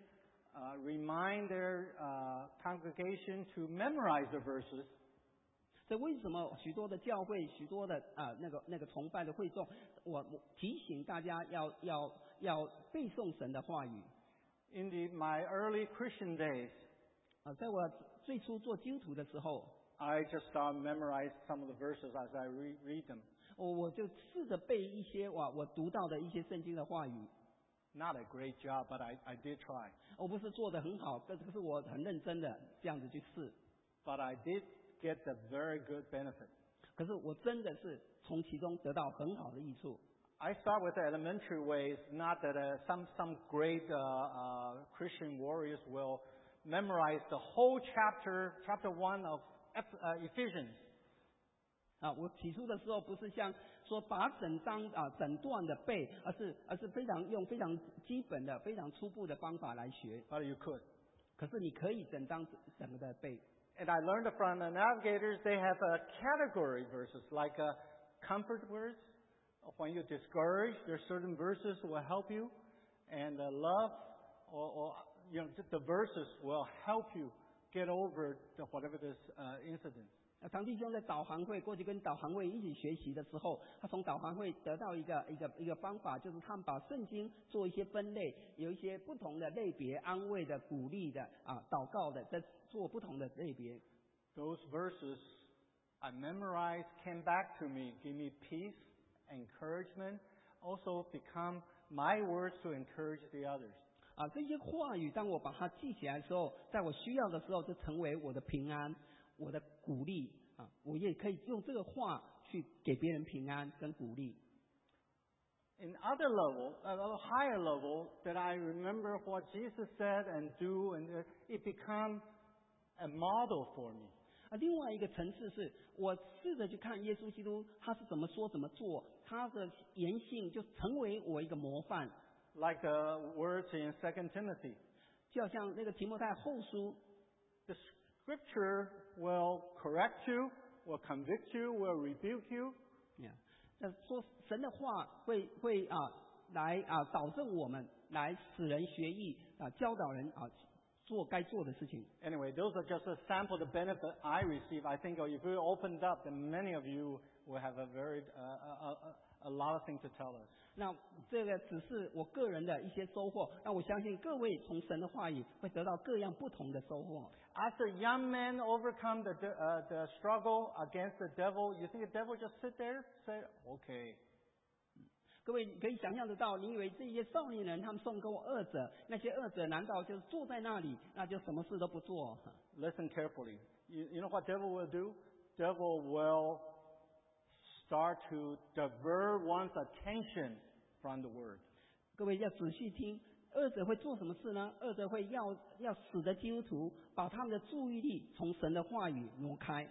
remind their congregation to memorize the verses. 所以为什么许多的教会、许多的那个崇拜的会众，我提醒大家要背诵神的话语。 In my early Christian days, 在我最初做基督徒的时候， I just memorize some of the verses as I read them. 我就试着背一些我读到的一些圣经的话语。 Not a great job, but I did try. 我不是做得很好，可是我很认真的这样子去试。 But I did get the very good benefit. 可是我真的是从其中得到很好的益处。 I start with the elementary ways, not that some great Christian warriors will memorize the whole chapter 1 of Ephesians. 我起初的时候不是像说把整章整段的背，而是用非常基本的、非常初步的方法来学。 But you could. 可是你可以整章整个的背。 And I learned from the navigators, they have category verses, like comfort words. When you're discouraged, there are certain verses will help you. And love, or the verses will help you get over whatever this incident. 唐弟兄在导航会过去跟导航会一起学习的时候，他从导航会得到一个方法，就是他们把圣经做一些分类，有一些不同的类别，安慰的、鼓励的、祷告的，在做不同的类别。 Those verses I memorized came back to me, give me peace, encouragement, also become my words to encourage the others. 这些话语，当我把它记起来的时候，在我需要的时候，就成为我的平安。我的鼓励我也可以用这个话去给别人平安跟鼓励。 In other level, a higher level, that I remember what Jesus said and do, and it become a model for me. 另外一个层次是我试着去看耶稣基督他是怎么说怎么做，他的言行就成为我一个模范。 Like the words in 2 Timothy. 就好像那个提摩太后书。 The Scripture will correct you, will convict you, will rebuke you. 说神的话会来导正我们，来使人学艺教导人做该做的事情。 Anyway, those are just a sample of the benefit I receive. I think if we opened up, then many of you will have a lot of things to tell us. 那这个只是我个人的一些收获，那我相信各位从神的话语会得到各样不同的收获。 As a young man overcome the struggle against the devil, you think the devil just sit there, say, okay. 各位可以想象得到，你以为这些少年人他们胜过恶者，那些恶者难道就是坐在那里，那就什么事都不做？ Listen carefully. You know what devil will do? Devil will start to divert one's attention from the word. 各位要仔细听，恶者会做什么事呢？恶者会要使得基督徒把他们的注意力从神的话语挪开。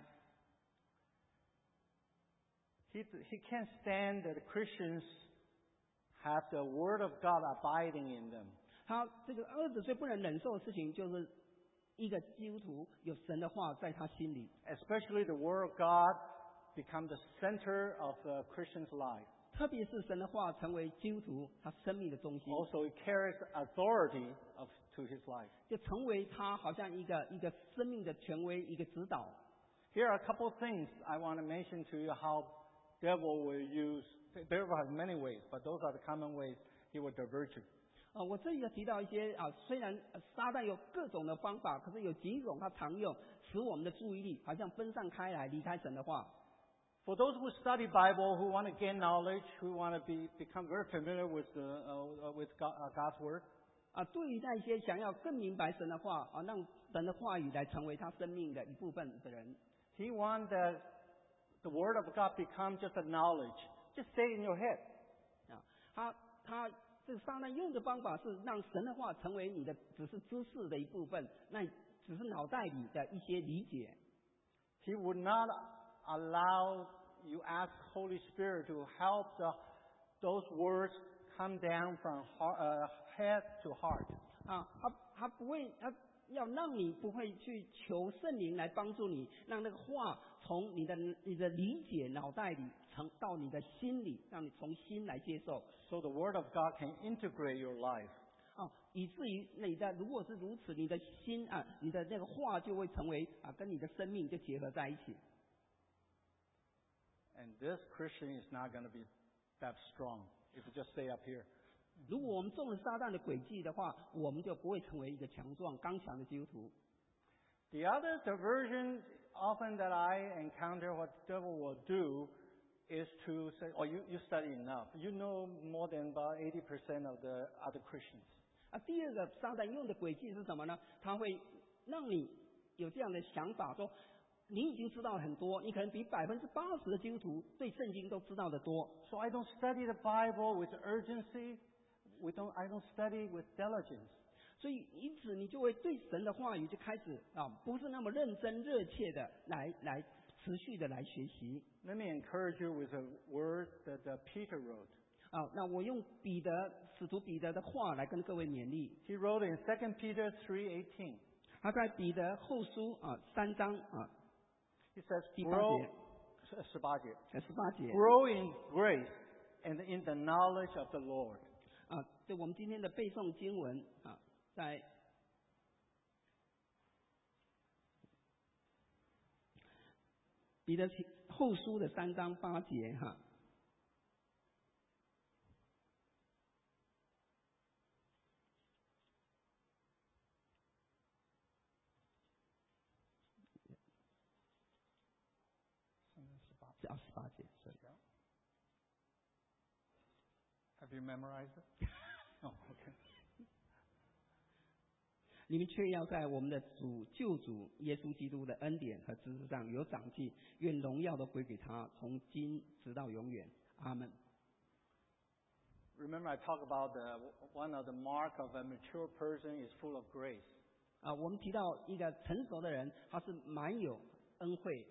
He can't stand that Christians have the word of God abiding in them. 他这个恶者最不能忍受的事情，就是一个基督徒有神的话在他心里。 Especially the word of God become the center of the Christian's life. 特别是神的话成为基督徒他生命的中心。 Also, it carries authority to his life. 就成为他好像一个生命的权威，一个指导。 Here are a couple of things I want to mention to you how devil will use. Devil has many ways, but those are the common ways he will divert you. 我这里要提到一些虽然撒旦有各种的方法，可是有几种他常用，使我们的注意力好像分散开来，离开神的话。 For those who study Bible, who want to gain knowledge, who want to become very familiar with God's word. 对于那些想要更明白神的话让神的话语来成为他生命的一部分的人。 He wants that the word of God become just a knowledge. Just say it in your head. 他这个撒旦用的方法是让神的话成为你的只是知识的一部分，那只是脑袋里的一些理解。 He would not allow you ask Holy Spirit to help those words come down from head to heart. 他不会，他要让你不会去求圣灵来帮助你，让那个话从你的理解脑袋里到你的心里，让你从心来接受。 So the Word of God can integrate your life. 以至于如果是如此，你的心你的那个话就会成为跟你的生命就结合在一起。 And this Christian is not going to be that strong if you just stay up here. 如果我们中了撒旦的诡计的话，我们就不会成为一个强壮刚强的基督徒。 The other diversion often that I encounter what the devil will do is to say, oh, you study enough. You know more than about 80% of the other Christians. 第二个撒旦用的诡计是什么呢？他会让你有这样的想法，说你已经知道很多，你可能比80%的基督徒对圣经都知道的多。 So I don't study the Bible with urgency. I don't study with diligence. 所以因此你就会对神的话语就开始不是那么认真热切的来持续的来学习。 Let me encourage you with a word that Peter wrote. 那我用使徒彼得的话来跟各位勉励。 He wrote in 2 Peter 3:18. 他在彼得后书3章 He says, 第8节 18节. ，18节。 Grow in grace and in the knowledge of the Lord. 对我们今天的背诵经文在彼得后书的3章8节18节。 Have you memorized it? Oh, okay. 你们却要在我们的救主耶稣基督的恩典和知识上有长进，愿荣耀都归给他，从今直到永远。阿们。 Remember, I talked about one of the mark of a mature person is full of grace. 我们提到一个成熟的人，他是满有恩惠。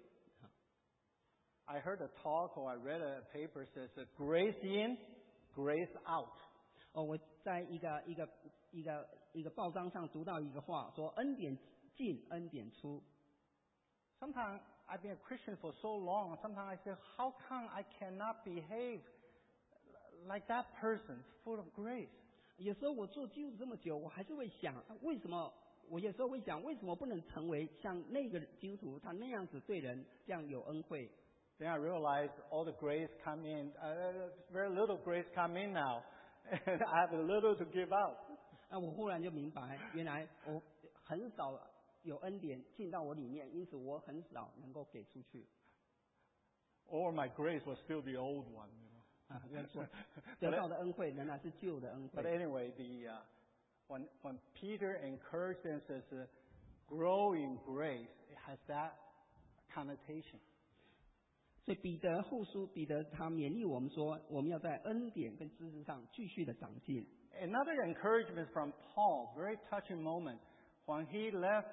I heard a talk or I read a paper says grace in, grace out. 我在一个报章上读到一个话，说恩典进，恩典出。 Sometimes I've been a Christian for so long. Sometimes I say, how come I cannot behave like that person, full of grace? 有时候我做基督徒这么久，我还是会想，为什么？我有时候会想，为什么不能成为像那个基督徒，他那样子对人这样有恩惠？ Then I realized all the grace come in, very little grace come in now, and I have a little to give out. 我忽然就明白，原来我很少有恩典进到我里面，因此我很少能够给出去。 Or my grace was still the old one, you know. 没错，得到的恩惠仍然是旧的恩惠。 But anyway, when Peter encouraged them, says, "Grow in grace," it has that connotation. 所以彼得后书，彼得他勉励我们说，我们要在恩典跟知识上继续的长进。 Another encouragement from Paul, very touching moment, when he left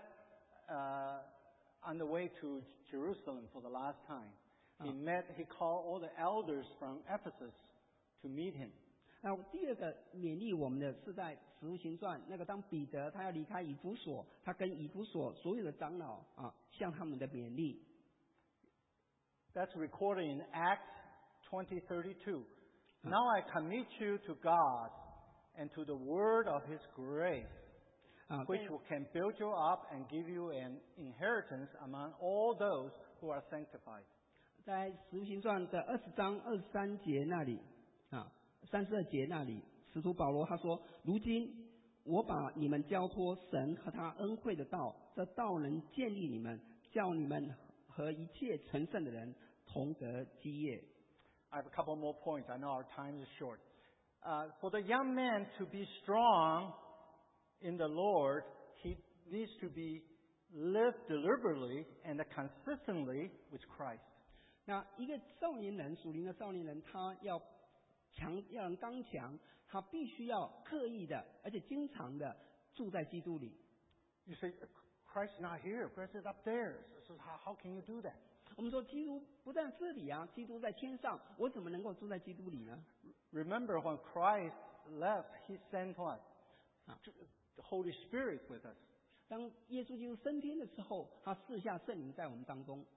on the way to Jerusalem for the last time. He called all the elders from Ephesus to meet him. 第二个勉励我们的是在使徒行传，那个当彼得他要离开以弗所，他跟以弗所所有的长老向他们的勉励。 That's recorded in Acts 20:32. Now I commit you to God and to the word of His grace, which can build you up and give you an inheritance among all those who are sanctified. 在使徒行传的20章23节那里32节那里，使徒保罗他说：“如今我把你们交托神和他恩惠的道，这道能建立你们，叫你们和一切成圣的人同得基业。” I have a couple more points. I know our time is short. For the young man to be strong in the Lord, he needs to be lived deliberately and consistently with Christ. 那一个少年人，属灵的少年人，他要刚强，他必须要刻意的，而且经常的住在基督里。 You say, Christ is not here. Christ is up there. So how can you do that? 我们说基督不在这里啊，基督在天上，我怎么能够住在基督里呢？ Remember when Christ left, He sent what? The Holy Spirit with us. 当耶稣基督升天的时候，他赐下圣灵在我们当中。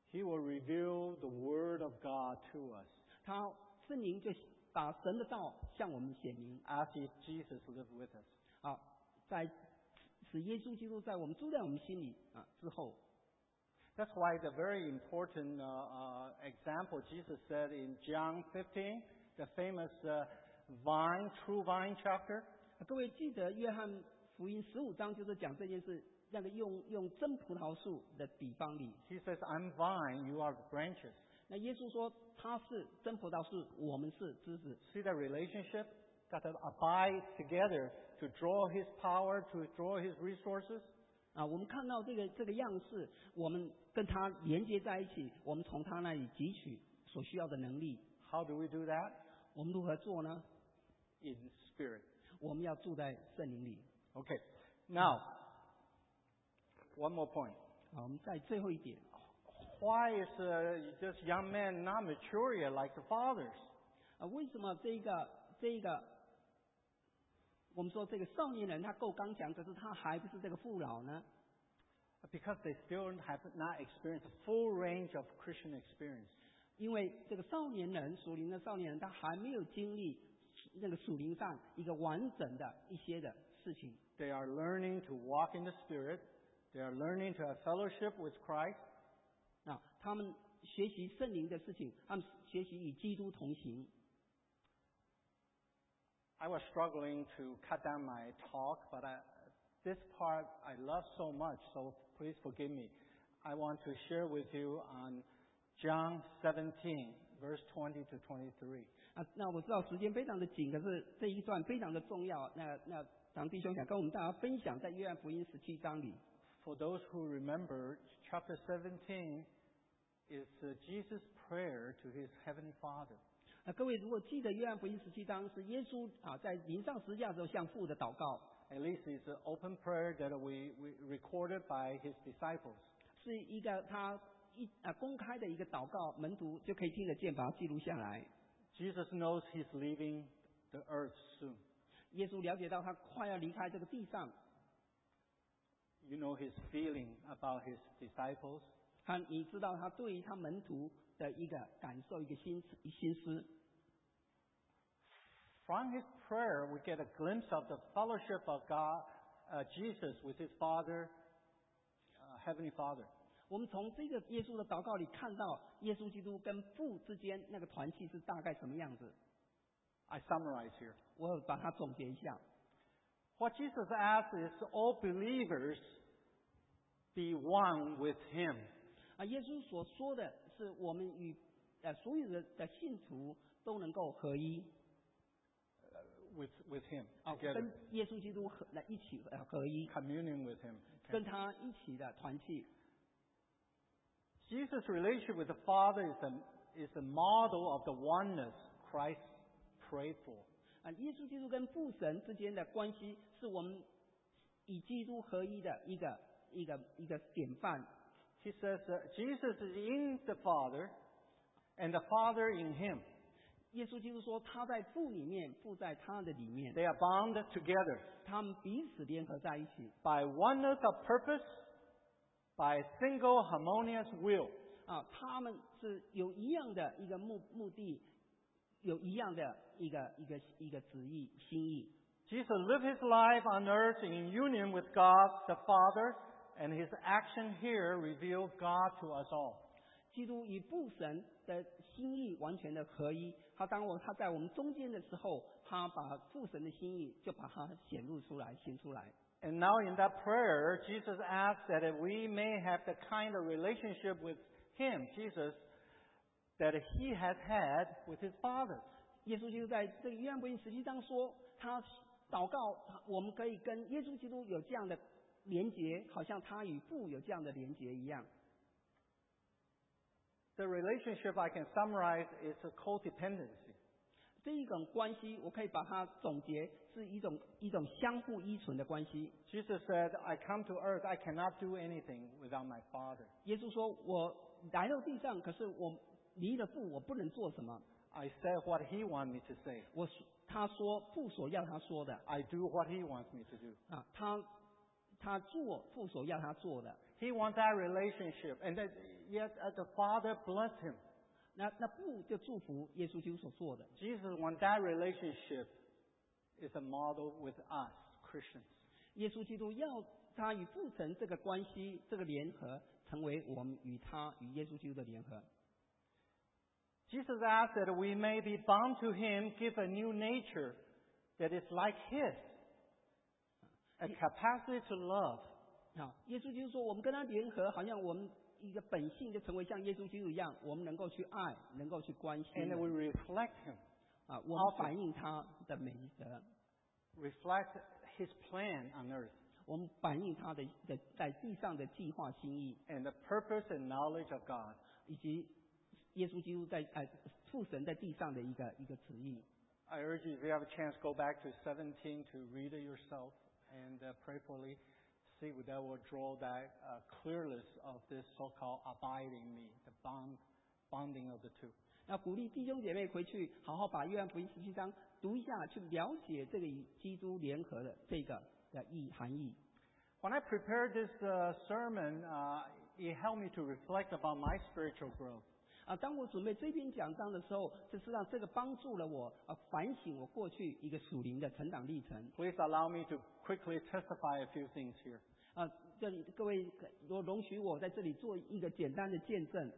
He will reveal the Word of God to us. 他圣灵就把神的道向我们显明 As if Jesus lived with us. 啊，在使耶稣基督在我们住在我们心里之后。 That's why the very important example Jesus said in John 15, the famous true vine chapter. 各位记得约翰福音15章就是讲这件事，那个用真葡萄树的比方里。 He says, I'm vine, you are the branches. 那耶稣说他是真葡萄树，我们是枝子。 See the relationship? Got to abide together to draw His power, to draw His resources. 我们看到这个样式，我们跟他连接在一起，我们从他那里汲取所需要的能力。 How do we do that? 我们如何做呢？ In spirit. 我们要住在圣灵里。 Okay. Now, one more point. 我们在最后一点， Why is this young man not mature yet like the fathers? 为什么这个我们说这个少年人他够刚强，可是他还不是这个父老呢？ Because they still have not experienced the full range of Christian experience. 因为这个少年人，属灵的少年人，他还没有经历那个属灵上一个完整的一些的事情。 They are learning to walk in the Spirit. They are learning to have fellowship with Christ. 他们学习圣灵的事情，他们学习与基督同行。 I was struggling to cut down my talk, but this part I love so much, so please forgive me. I want to share with you on John 17, verse 20 to 23. 那我知道时间非常的紧，可是这一段非常的重要。那唐弟兄想跟我们大家分享，在约翰福音17章里。 For those who remember, chapter 17 is Jesus' prayer to his heavenly Father. 各位如果记得约翰福音17章是耶稣在临上十字架的时候向父的祷告。 At least it's an open prayer that we recorded by his disciples. 是一个他公开的一个祷告，门徒就可以听得见，把它记录下来。 Jesus knows he's leaving the earth soon. 耶稣了解到他快要离开这个地上。 You know his feeling about his disciples. 你知道他对于他门徒的一个感受，一个心思。 From his prayer, we get a glimpse of the fellowship of God, Jesus with his Father, Heavenly Father. 我们从这个耶稣的祷告里看到，耶稣基督跟父之间那个团契是大概什么样子。 I summarize here. 我把它总结一下。 What Jesus asks is all believers be one with him. 耶稣所说的是，我们与所有的信徒都能够合一。 With him 跟 together. 耶稣基督一起合一， Communion with him. 跟他一起的团契。 Jesus' relationship with the Father is a model of the oneness Christ prayed for. 耶稣基督跟父神之间的关系，是我们以基督合一的一个典范。 He says Jesus is in the Father, and the Father in him. 耶稣基督说，他在父里面，父在他的里面， They are bound together 他们彼此联合在一起。 by oneness of purpose, by single harmonious will. 他们是有一样的一个目的，有一样的一个旨意心意。 Jesus lived his life on earth in union with God the Father, and his action here revealed God to us all. 基督与父神的心意完全的合一。他在我们中间的时候，他把父神的心意就把它显露出来，显出来。 And now in that prayer, Jesus asks that we may have the kind of relationship with him, Jesus, that he has had with his Father. 耶稣基督在这个约翰福音17章说，他祷告，我们可以跟耶稣基督有这样的连结，好像他与父有这样的连结一样。 The relationship I can summarize is a codependency. 这一种关系，我可以把它总结是一种相互依存的关系。 Jesus said, I come to earth, I cannot do anything without my Father. 耶稣说，我来到地上，可是我离了父，我不能做什么。 I said what he wants me to say. 他说父所要他说的。 I do what he wants me to do. 他做父所要他做的。 He wants that relationship. And that yet the Father bless him. 那不就祝福耶稣基督所做的？ Jesus wants that relationship is a model with us, Christians. 耶稣基督要他与父神这个关系、这个联合，成为我们与他与耶稣基督的联合。 Jesus asked that we may be bound to him, give a new nature that is like his, a capacity to love. 好，耶稣基督说，我们跟他联合，好像我们一个本性就成为像耶稣基督一样，我们能够去爱，能够去关心 And 人。 we reflect him, 啊，我们反映他的美德， reflect his plan on earth, 我们反映他的在地上的计划心意， and the purpose and knowledge of God. 以及耶稣基督在父神在地上的一个旨意。 I urge you, if you have a chance, go back to 17 to read it yourself and prayerfully see if that will draw that clearness of this so-called abiding me, the bonding of the two. 那鼓励弟兄姐妹回去好好把约翰福音17章读一下，去了解这个与基督联合的这个的含义。 When I prepared this sermon, it helped me to reflect about my spiritual growth. 当我准备这篇讲章的时候，事实上这个帮助了我反省我过去一个属灵的成长历程。 Please allow me to quickly testify a few things here. 这里各位容许我在这里做一个简单的见证。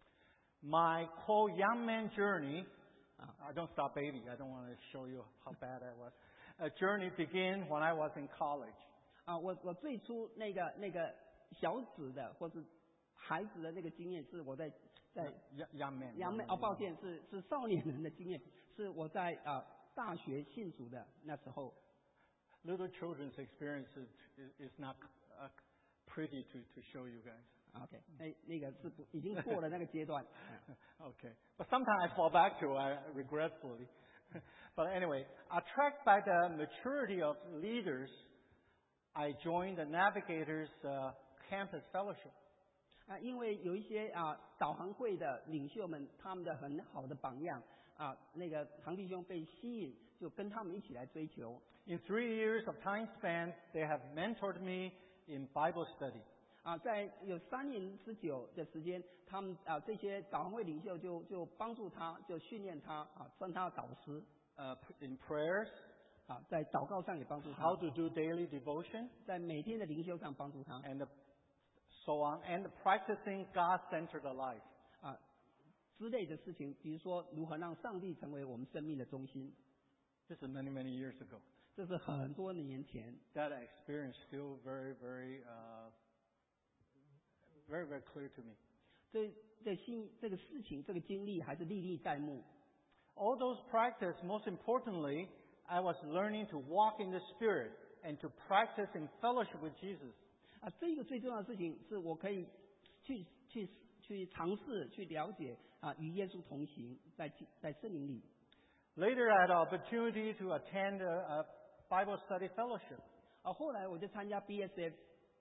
My quote young man journey, I don't stop baby, I don't want to show you how bad I was. A journey began when I was in college. 我最初那个小子的或是孩子的那个经验是我在 young man. 抱歉，是少年人的经验，是我在大学信主的那时候。 Little children's experience is not pretty to show you guys. OK， 那个是已经过了那个阶段。 Okay, but sometimes I fall back to regretfully. But anyway, attracted by the maturity of leaders, I joined the Navigators Campus Fellowship. 因为有一些导航会的领袖们，他们的很好的榜样那个唐弟兄被吸引，就跟他们一起来追求。 In 3 years of time spent, they have mentored me in Bible study. 在有3年之久的时间，他们这些导航会领袖就帮助他，就训练他算他的导师。 In prayers, 在祷告上也帮助他。 how to do daily devotion, 在每天的灵修上帮助他。 and so on, and practicing God-centered life. 之类的事情，比如说如何让上帝成为我们生命的中心。 This is many, many years ago. 这是很多年前。 That experience still very, very, very, very clear to me. 这个事情，这个经历还是历历在目。 All those practice, most importantly, I was learning to walk in the Spirit and to practice in fellowship with Jesus. 这个最重要的事情是我可以去尝试去了解与耶稣同行，在圣灵里。 Later, I had the opportunity to attend a Bible study fellowship. 后来我就参加 BSF，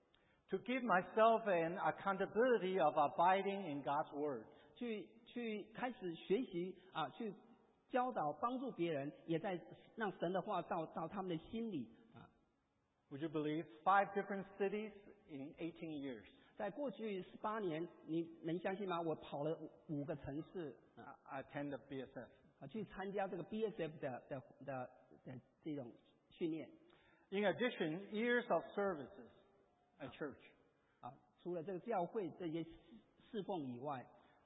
to give myself an accountability of abiding in God's Word. 去开始学习去教导帮助别人，也在让神的话到他们的心里。 Would you believe 5 different cities in 18 years? 在过去18年，你能相信吗？我跑了5个城市 I attended BSF. 去参加这个 BSF 的这种训练。 In addition, years of services at church. 除了这个教会这些侍奉以外，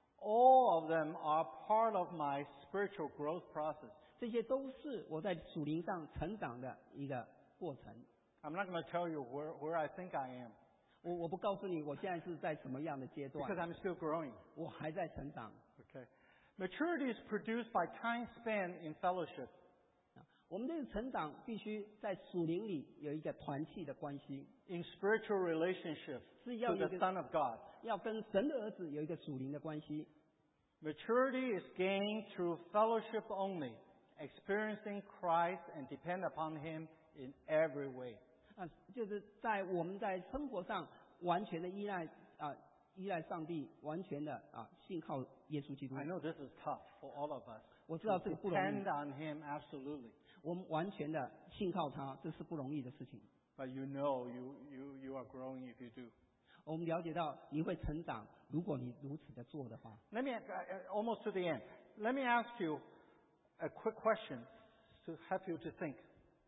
all of them are part of my spiritual growth process. 这些都是我在属灵上成长的一个过程。 I'm not going to tell you where I think I am. 我不告诉你我现在是在什么样的阶段。 Because I'm still growing. 我还在成长。 Okay. Maturity is produced by time spent in fellowship. 我们这个成长必须在属灵里有一个团契的关系。 In spiritual relationship 是要 to the Son of God. 要跟神的儿子有一个属灵的关系。 Maturity is gained through fellowship only, experiencing Christ and depend upon Him in every way. 就是我们在生活上完全的依赖上帝，完全的信靠耶稣基督。 I know this is tough for all of us. 我知道这个不容易。 Depend on Him absolutely. 我们完全的信靠他，这是不容易的事情。 But you know you are growing if you do. 我们了解到你会成长，如果你如此的做的话。 Let me, almost to the end, let me ask you a quick question to help you to think.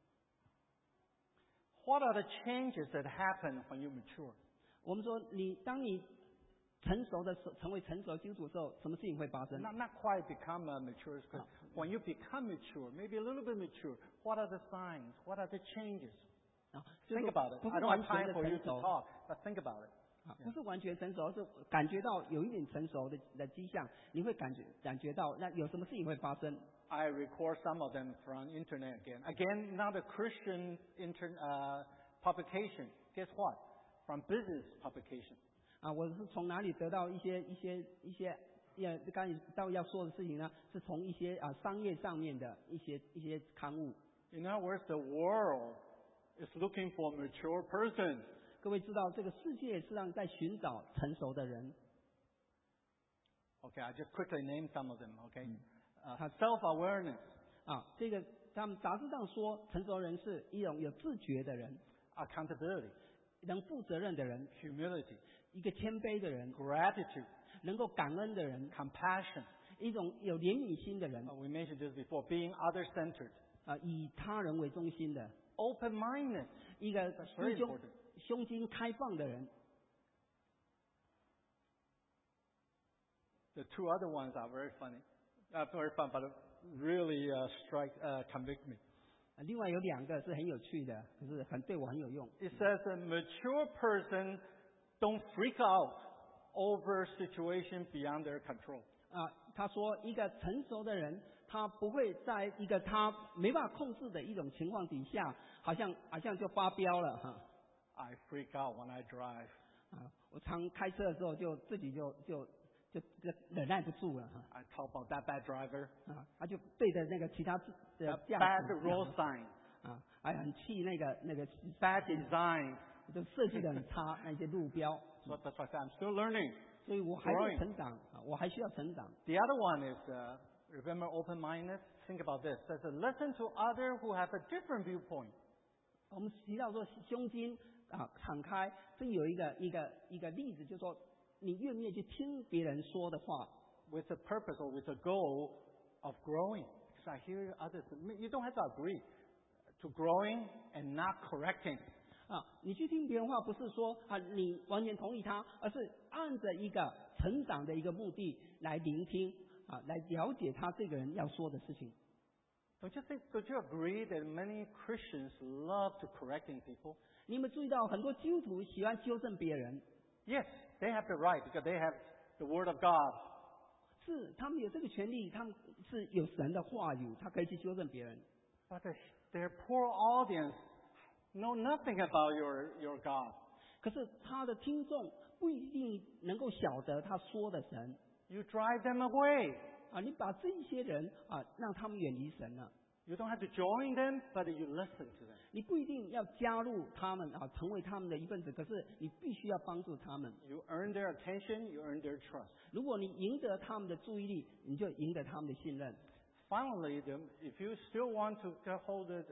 What are the changes that happen when you mature? 我们说，当你成熟的时候，成为成熟基督徒的时候，什么事情会发生？ Not quite become a mature, because when you become mature, maybe a little bit mature, what are the signs? What are the changes? 就是 Think about it. 不 I 是 don't 完 have 全 time 的 for you 成 to 熟， talk, but think about it. 不是完全成熟，是感觉到有一点成熟的迹象，你会感觉到那有什么事情会发生？ I record some of them from internet again. Again, not a Christian publication. Guess what? From business publication. 我是从哪里得到一些刚才到要说的事情呢？是从一些商业上面的一些刊物。 In other words, the world is looking for a mature person. 各位知道，这个世界实际上在寻找成熟的人。 Okay, I just quickly name some of them. Okay, self-awareness, 这个他们杂志上说，成熟人是一种有自觉的人， accountability, 能负责任的人， humility, 一个谦卑的人， gratitude, 能够感恩的人， compassion. 一种有怜悯心的人， We mentioned this before. Being other-centered, 以他人为中心的， open-minded. 一个 That's very important. 胸襟开放的人。 The two other ones are very funny, very fun, but really convict me. 另外有2个是很有趣的，可是对我很有用。 It says a mature person don't freak out over situation beyond their control. 他说一个成熟的人，他不会在一个他没办法控制的一种情况底下，好像就发飙了哈。 I freak out when I drive. 我常开车的时候自己就忍耐不住了哈。 I talk about that bad driver. 他就对着那个其他的 Bad road sign. 还很气那个 Bad design. 就设计的很差那些路标。 So that's why I say I'm still learning. 所以我还在成长，我还需要成长。 The other one is, remember open-minded? Think about this. Says, listen to others who have a different viewpoint. 我们提到说胸襟敞开，这有一个例子，就是说你愿不愿意去听别人说的话 with a purpose or with a goal of growing. Because I hear others, you don't have to agree to growing and not correcting. 你去听别人话，不是说你完全同意他，而是按着一个成长的一个目的来聆听来了解他这个人要说的事情。 Don't you agree that many Christians love to correcting people? 你有没有注意到很多基督徒喜欢纠正别人？ Yes, they have the right because they have the Word of God. 是，他们有这个权利，他们是有神的话语，他可以去纠正别人。 But their poor audience know nothing about your God. 可是他的听众不一定能够晓得他说的神。 You drive them away. 你把这些人让他们远离神了。 You don't have to join them, but you listen to them. 你不一定要加入他们成为他们的一份子，可是你必须要帮助他们。 You earn their attention, you earn their trust. 如果你赢得他们的注意力，你就赢得他们的信任。 Finally, if you still want to get hold of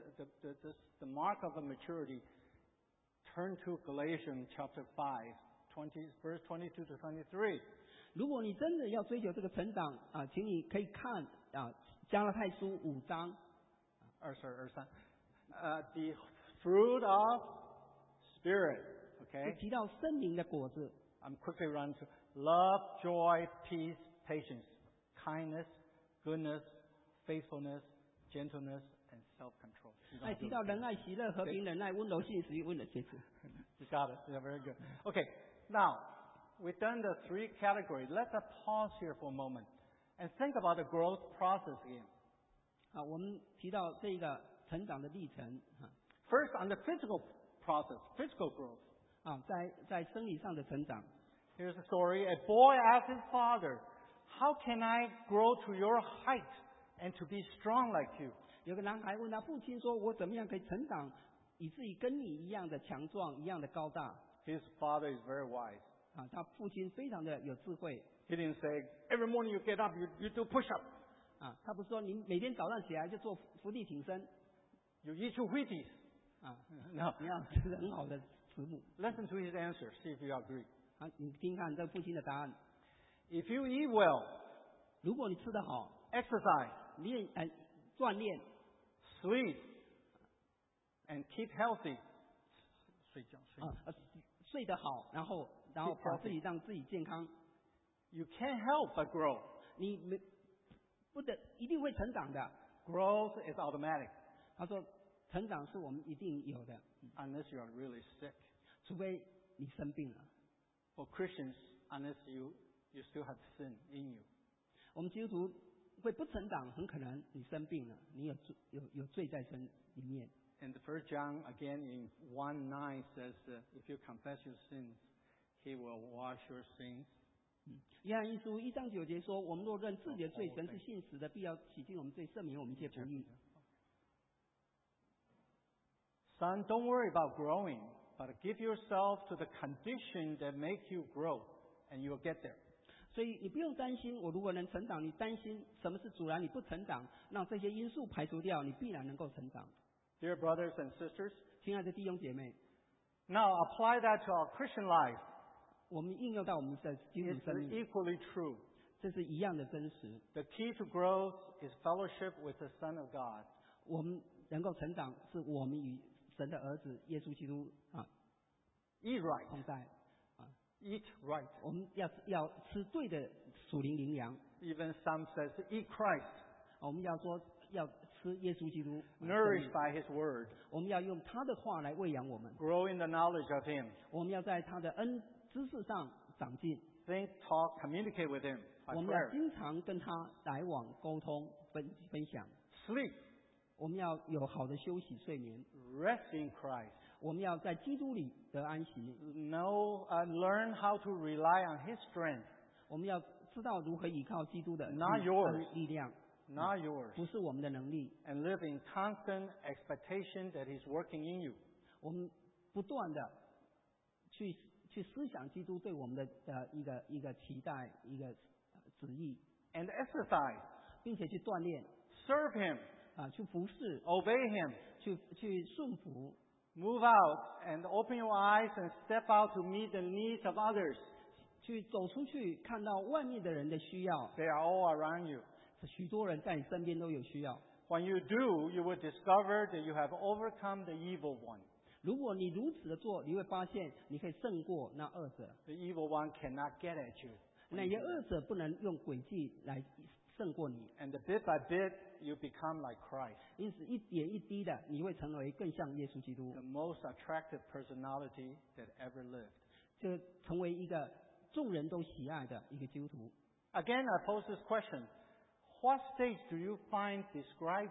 the mark of a maturity, turn to Galatians chapter 5, verse 22 to 23. 如果你真的要追求这个成长请你可以看加拉太书5章。 The fruit of Spirit. 就 Okay? 提到圣灵的果子。 I'm quickly run to love, joy, peace, patience, kindness, goodness, faithfulness, gentleness, and self-control. 还提到仁爱、喜乐、和平、忍耐、温柔、信实、温柔节制。 You got it. Yeah, very good. Okay, now we've done the 3 categories. Let's pause here for a moment and think about the growth process again. 我们提到这个成长的历程 First, on the physical process, physical growth. 在生理上的成长。 Here's a story. A boy asked his father, "How can I grow to your height and to be strong like you?" 有个男孩问他父亲说：“我怎么样可以成长，以至于跟你一样的强壮，一样的高大？” His father is very wise. 他父亲非常的有智慧。 He didn't say, "Every morning you get up, you do push-up. 他不是说你每天早上起来就做伏地挺身 You eat your Wheaties." No. 你要这是很好的词目。 Listen to his answer. See if you agree. 啊，你听看这父亲的答案。 If you eat well, 如果你吃得好， exercise, 锻炼， sleep, and keep healthy, 睡觉， 睡得好，然后把自己让自己健康， you can't help but grow. 你一定会成长的。 Growth is automatic 他说，成长是我们一定有的， unless you are really sick. 除非你生病了。 For Christians, unless you still have sin in you. 我们基督徒会不成长，很可能你生病了，你有罪在身里面。 And the 1 John again in 1:9 says, if you confess your sins, He will wash your sins. 约翰一书1章9节说：“我们若认自己的罪，神是信实的，必要洗净我们罪，赦免我们一切不义。” Son, don't worry about growing, but give yourself to the condition that makes you grow, and you will get there. 所以你不用担心，我如果能成长，你担心什么是阻拦你不成长，让这些因素排除掉，你必然能够成长。 Dear brothers and sisters, 亲爱的弟兄姐妹， now apply that to our Christian life. 我们应用到我们的基督 It's 生命， equally true. 这是一样的真实。 The key to growth is fellowship with the Son of God. 我们能够成长，是我们与神的儿子耶稣基督 Eat right. 同在。 Eat right. 我们要吃对的属灵灵粮。 Even some says eat Christ, 我们要吃耶稣基督， nourished by His word. 我们要用他的话来喂养我们。 Grow in the knowledge of Him. 我们要在他的知识上长进。 Think, talk, communicate with Him by 我们要 prayer. 经常跟他来往沟通分享。 Sleep. 我们要有好的休息睡眠。 Rest in Christ. 我们要在基督里得安息。 Learn how to rely on His strength, 我们要知道如何依靠基督的 Not yours. 力量， not yours. 不是我们的能力。 And live in constant expectation that He's working in you. 我们不断的去思想基督对我们的一个期待，一个旨意， And exercise. 并且去锻炼 Serve Him. 去服侍， Obey Him. 去顺服。 Move out and open your eyes and step out to meet the needs of others. 去走出去，看到外面的人的需要， They are all around you. 许多人在你身边都有需要。 When you do, you will discover that you have overcome the evil one. 如果你如此的做，你会发现你可以胜过那恶者。 The evil one cannot get at you. 那些恶者不能用诡计来胜过你， And bit by bit, you become like Christ, 因此一点一滴的，你会成为更像耶稣基督， the most attractive personality that ever lived. 就成为一个众人都喜爱的一个基督徒。 Again, I pose this question. What stage do you find describe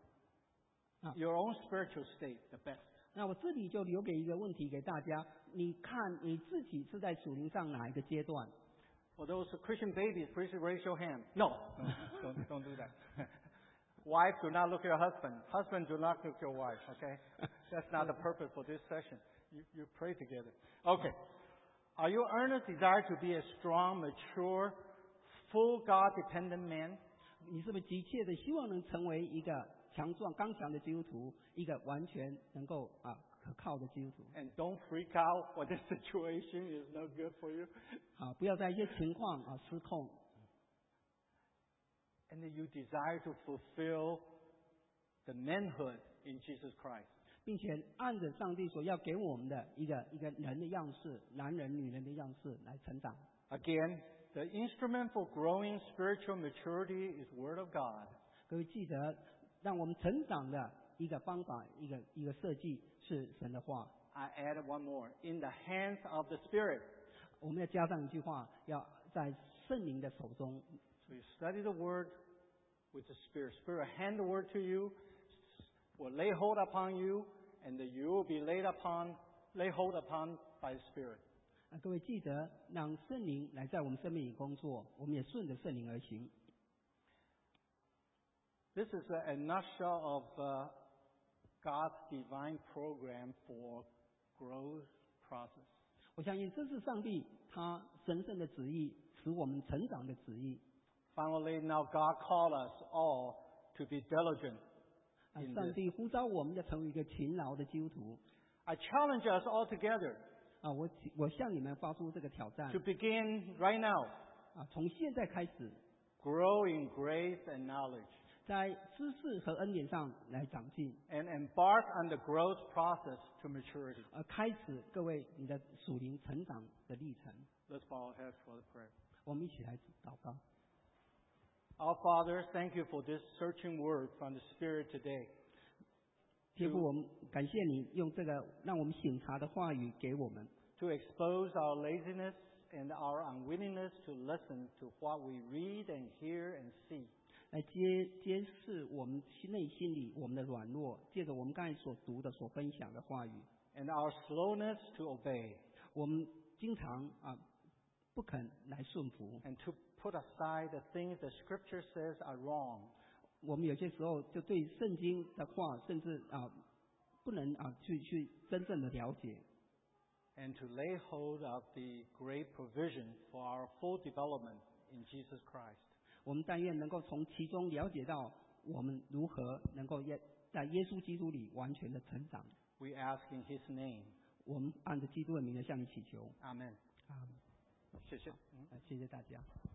your own spiritual state the best? 那我这里就留给一个问题给大家，你看你自己是在属灵上哪一个阶段？ For those Christian babies, please raise your hand. No, don't do that. Wife, do not look at your husband. Husband, do not look at your wife, okay? That's not the purpose for this session. You pray together. Okay. Are you earnest desire to be a strong, mature, full God-dependent man? 你是不是急切的希望能成为一个强壮、刚强的基督徒，一个完全能够可靠的基督徒？ And don't freak out when the situation is no good for you. 不要在一些情况失控。 And that you desire to fulfill the manhood in Jesus Christ. 并且按着上帝所要给我们的一个人的样式，男人、女人的样式来成长。 Again, the instrument for growing spiritual maturity is Word of God. 各位记得，让我们成长的一个方法，一个设计是神的话。 I added one more. In the hands of the Spirit. 我们要加上一句话，要在圣灵的手中。 So you study the Word with the Spirit. Spirit hand the Word to you, will lay hold upon you, and that you will be lay hold upon by the Spirit. 各位记得，让圣灵来在我们生命里工作，我们也顺着圣灵而行。 This is a nutshell of God's divine program for growth process. 我相信这是上帝他神圣的旨意，使我们成长的旨意。 Finally, now God called us all to be diligent. 上帝呼召我们要成为一个勤劳的基督徒。 I challenge us all together. 我向你们发出这个挑战 to begin right now, 从现在开始， grow in grace and knowledge, 在知识和恩典上来长进， and embark on the growth process to maturity. 开始各位你的属灵成长的历程。 Let's bow our heads for the prayer. 我们一起来祷告。 Our Father, thank you for this searching word from the Spirit today. 天父，我们感谢你用这个让我们省察的话语给我们， To expose our laziness and our unwillingness to listen to what we read and hear and see. 来揭示我们内心里我们的软弱，借着我们刚才所读的、所分享的话语， And our slowness to obey, 我们经常不肯来顺服， and to put aside the things the Scripture says are wrong. 我们有些时候就对圣经的话，甚至不能去真正的了解， And to lay hold of the great provision for our full development in Jesus Christ. 我们但愿能够从其中了解到我们如何能够在耶稣基督里完全的成长。 We ask in His name. 我们按着基督的名来向你祈求。 Amen. 啊， 谢谢。 谢谢大家。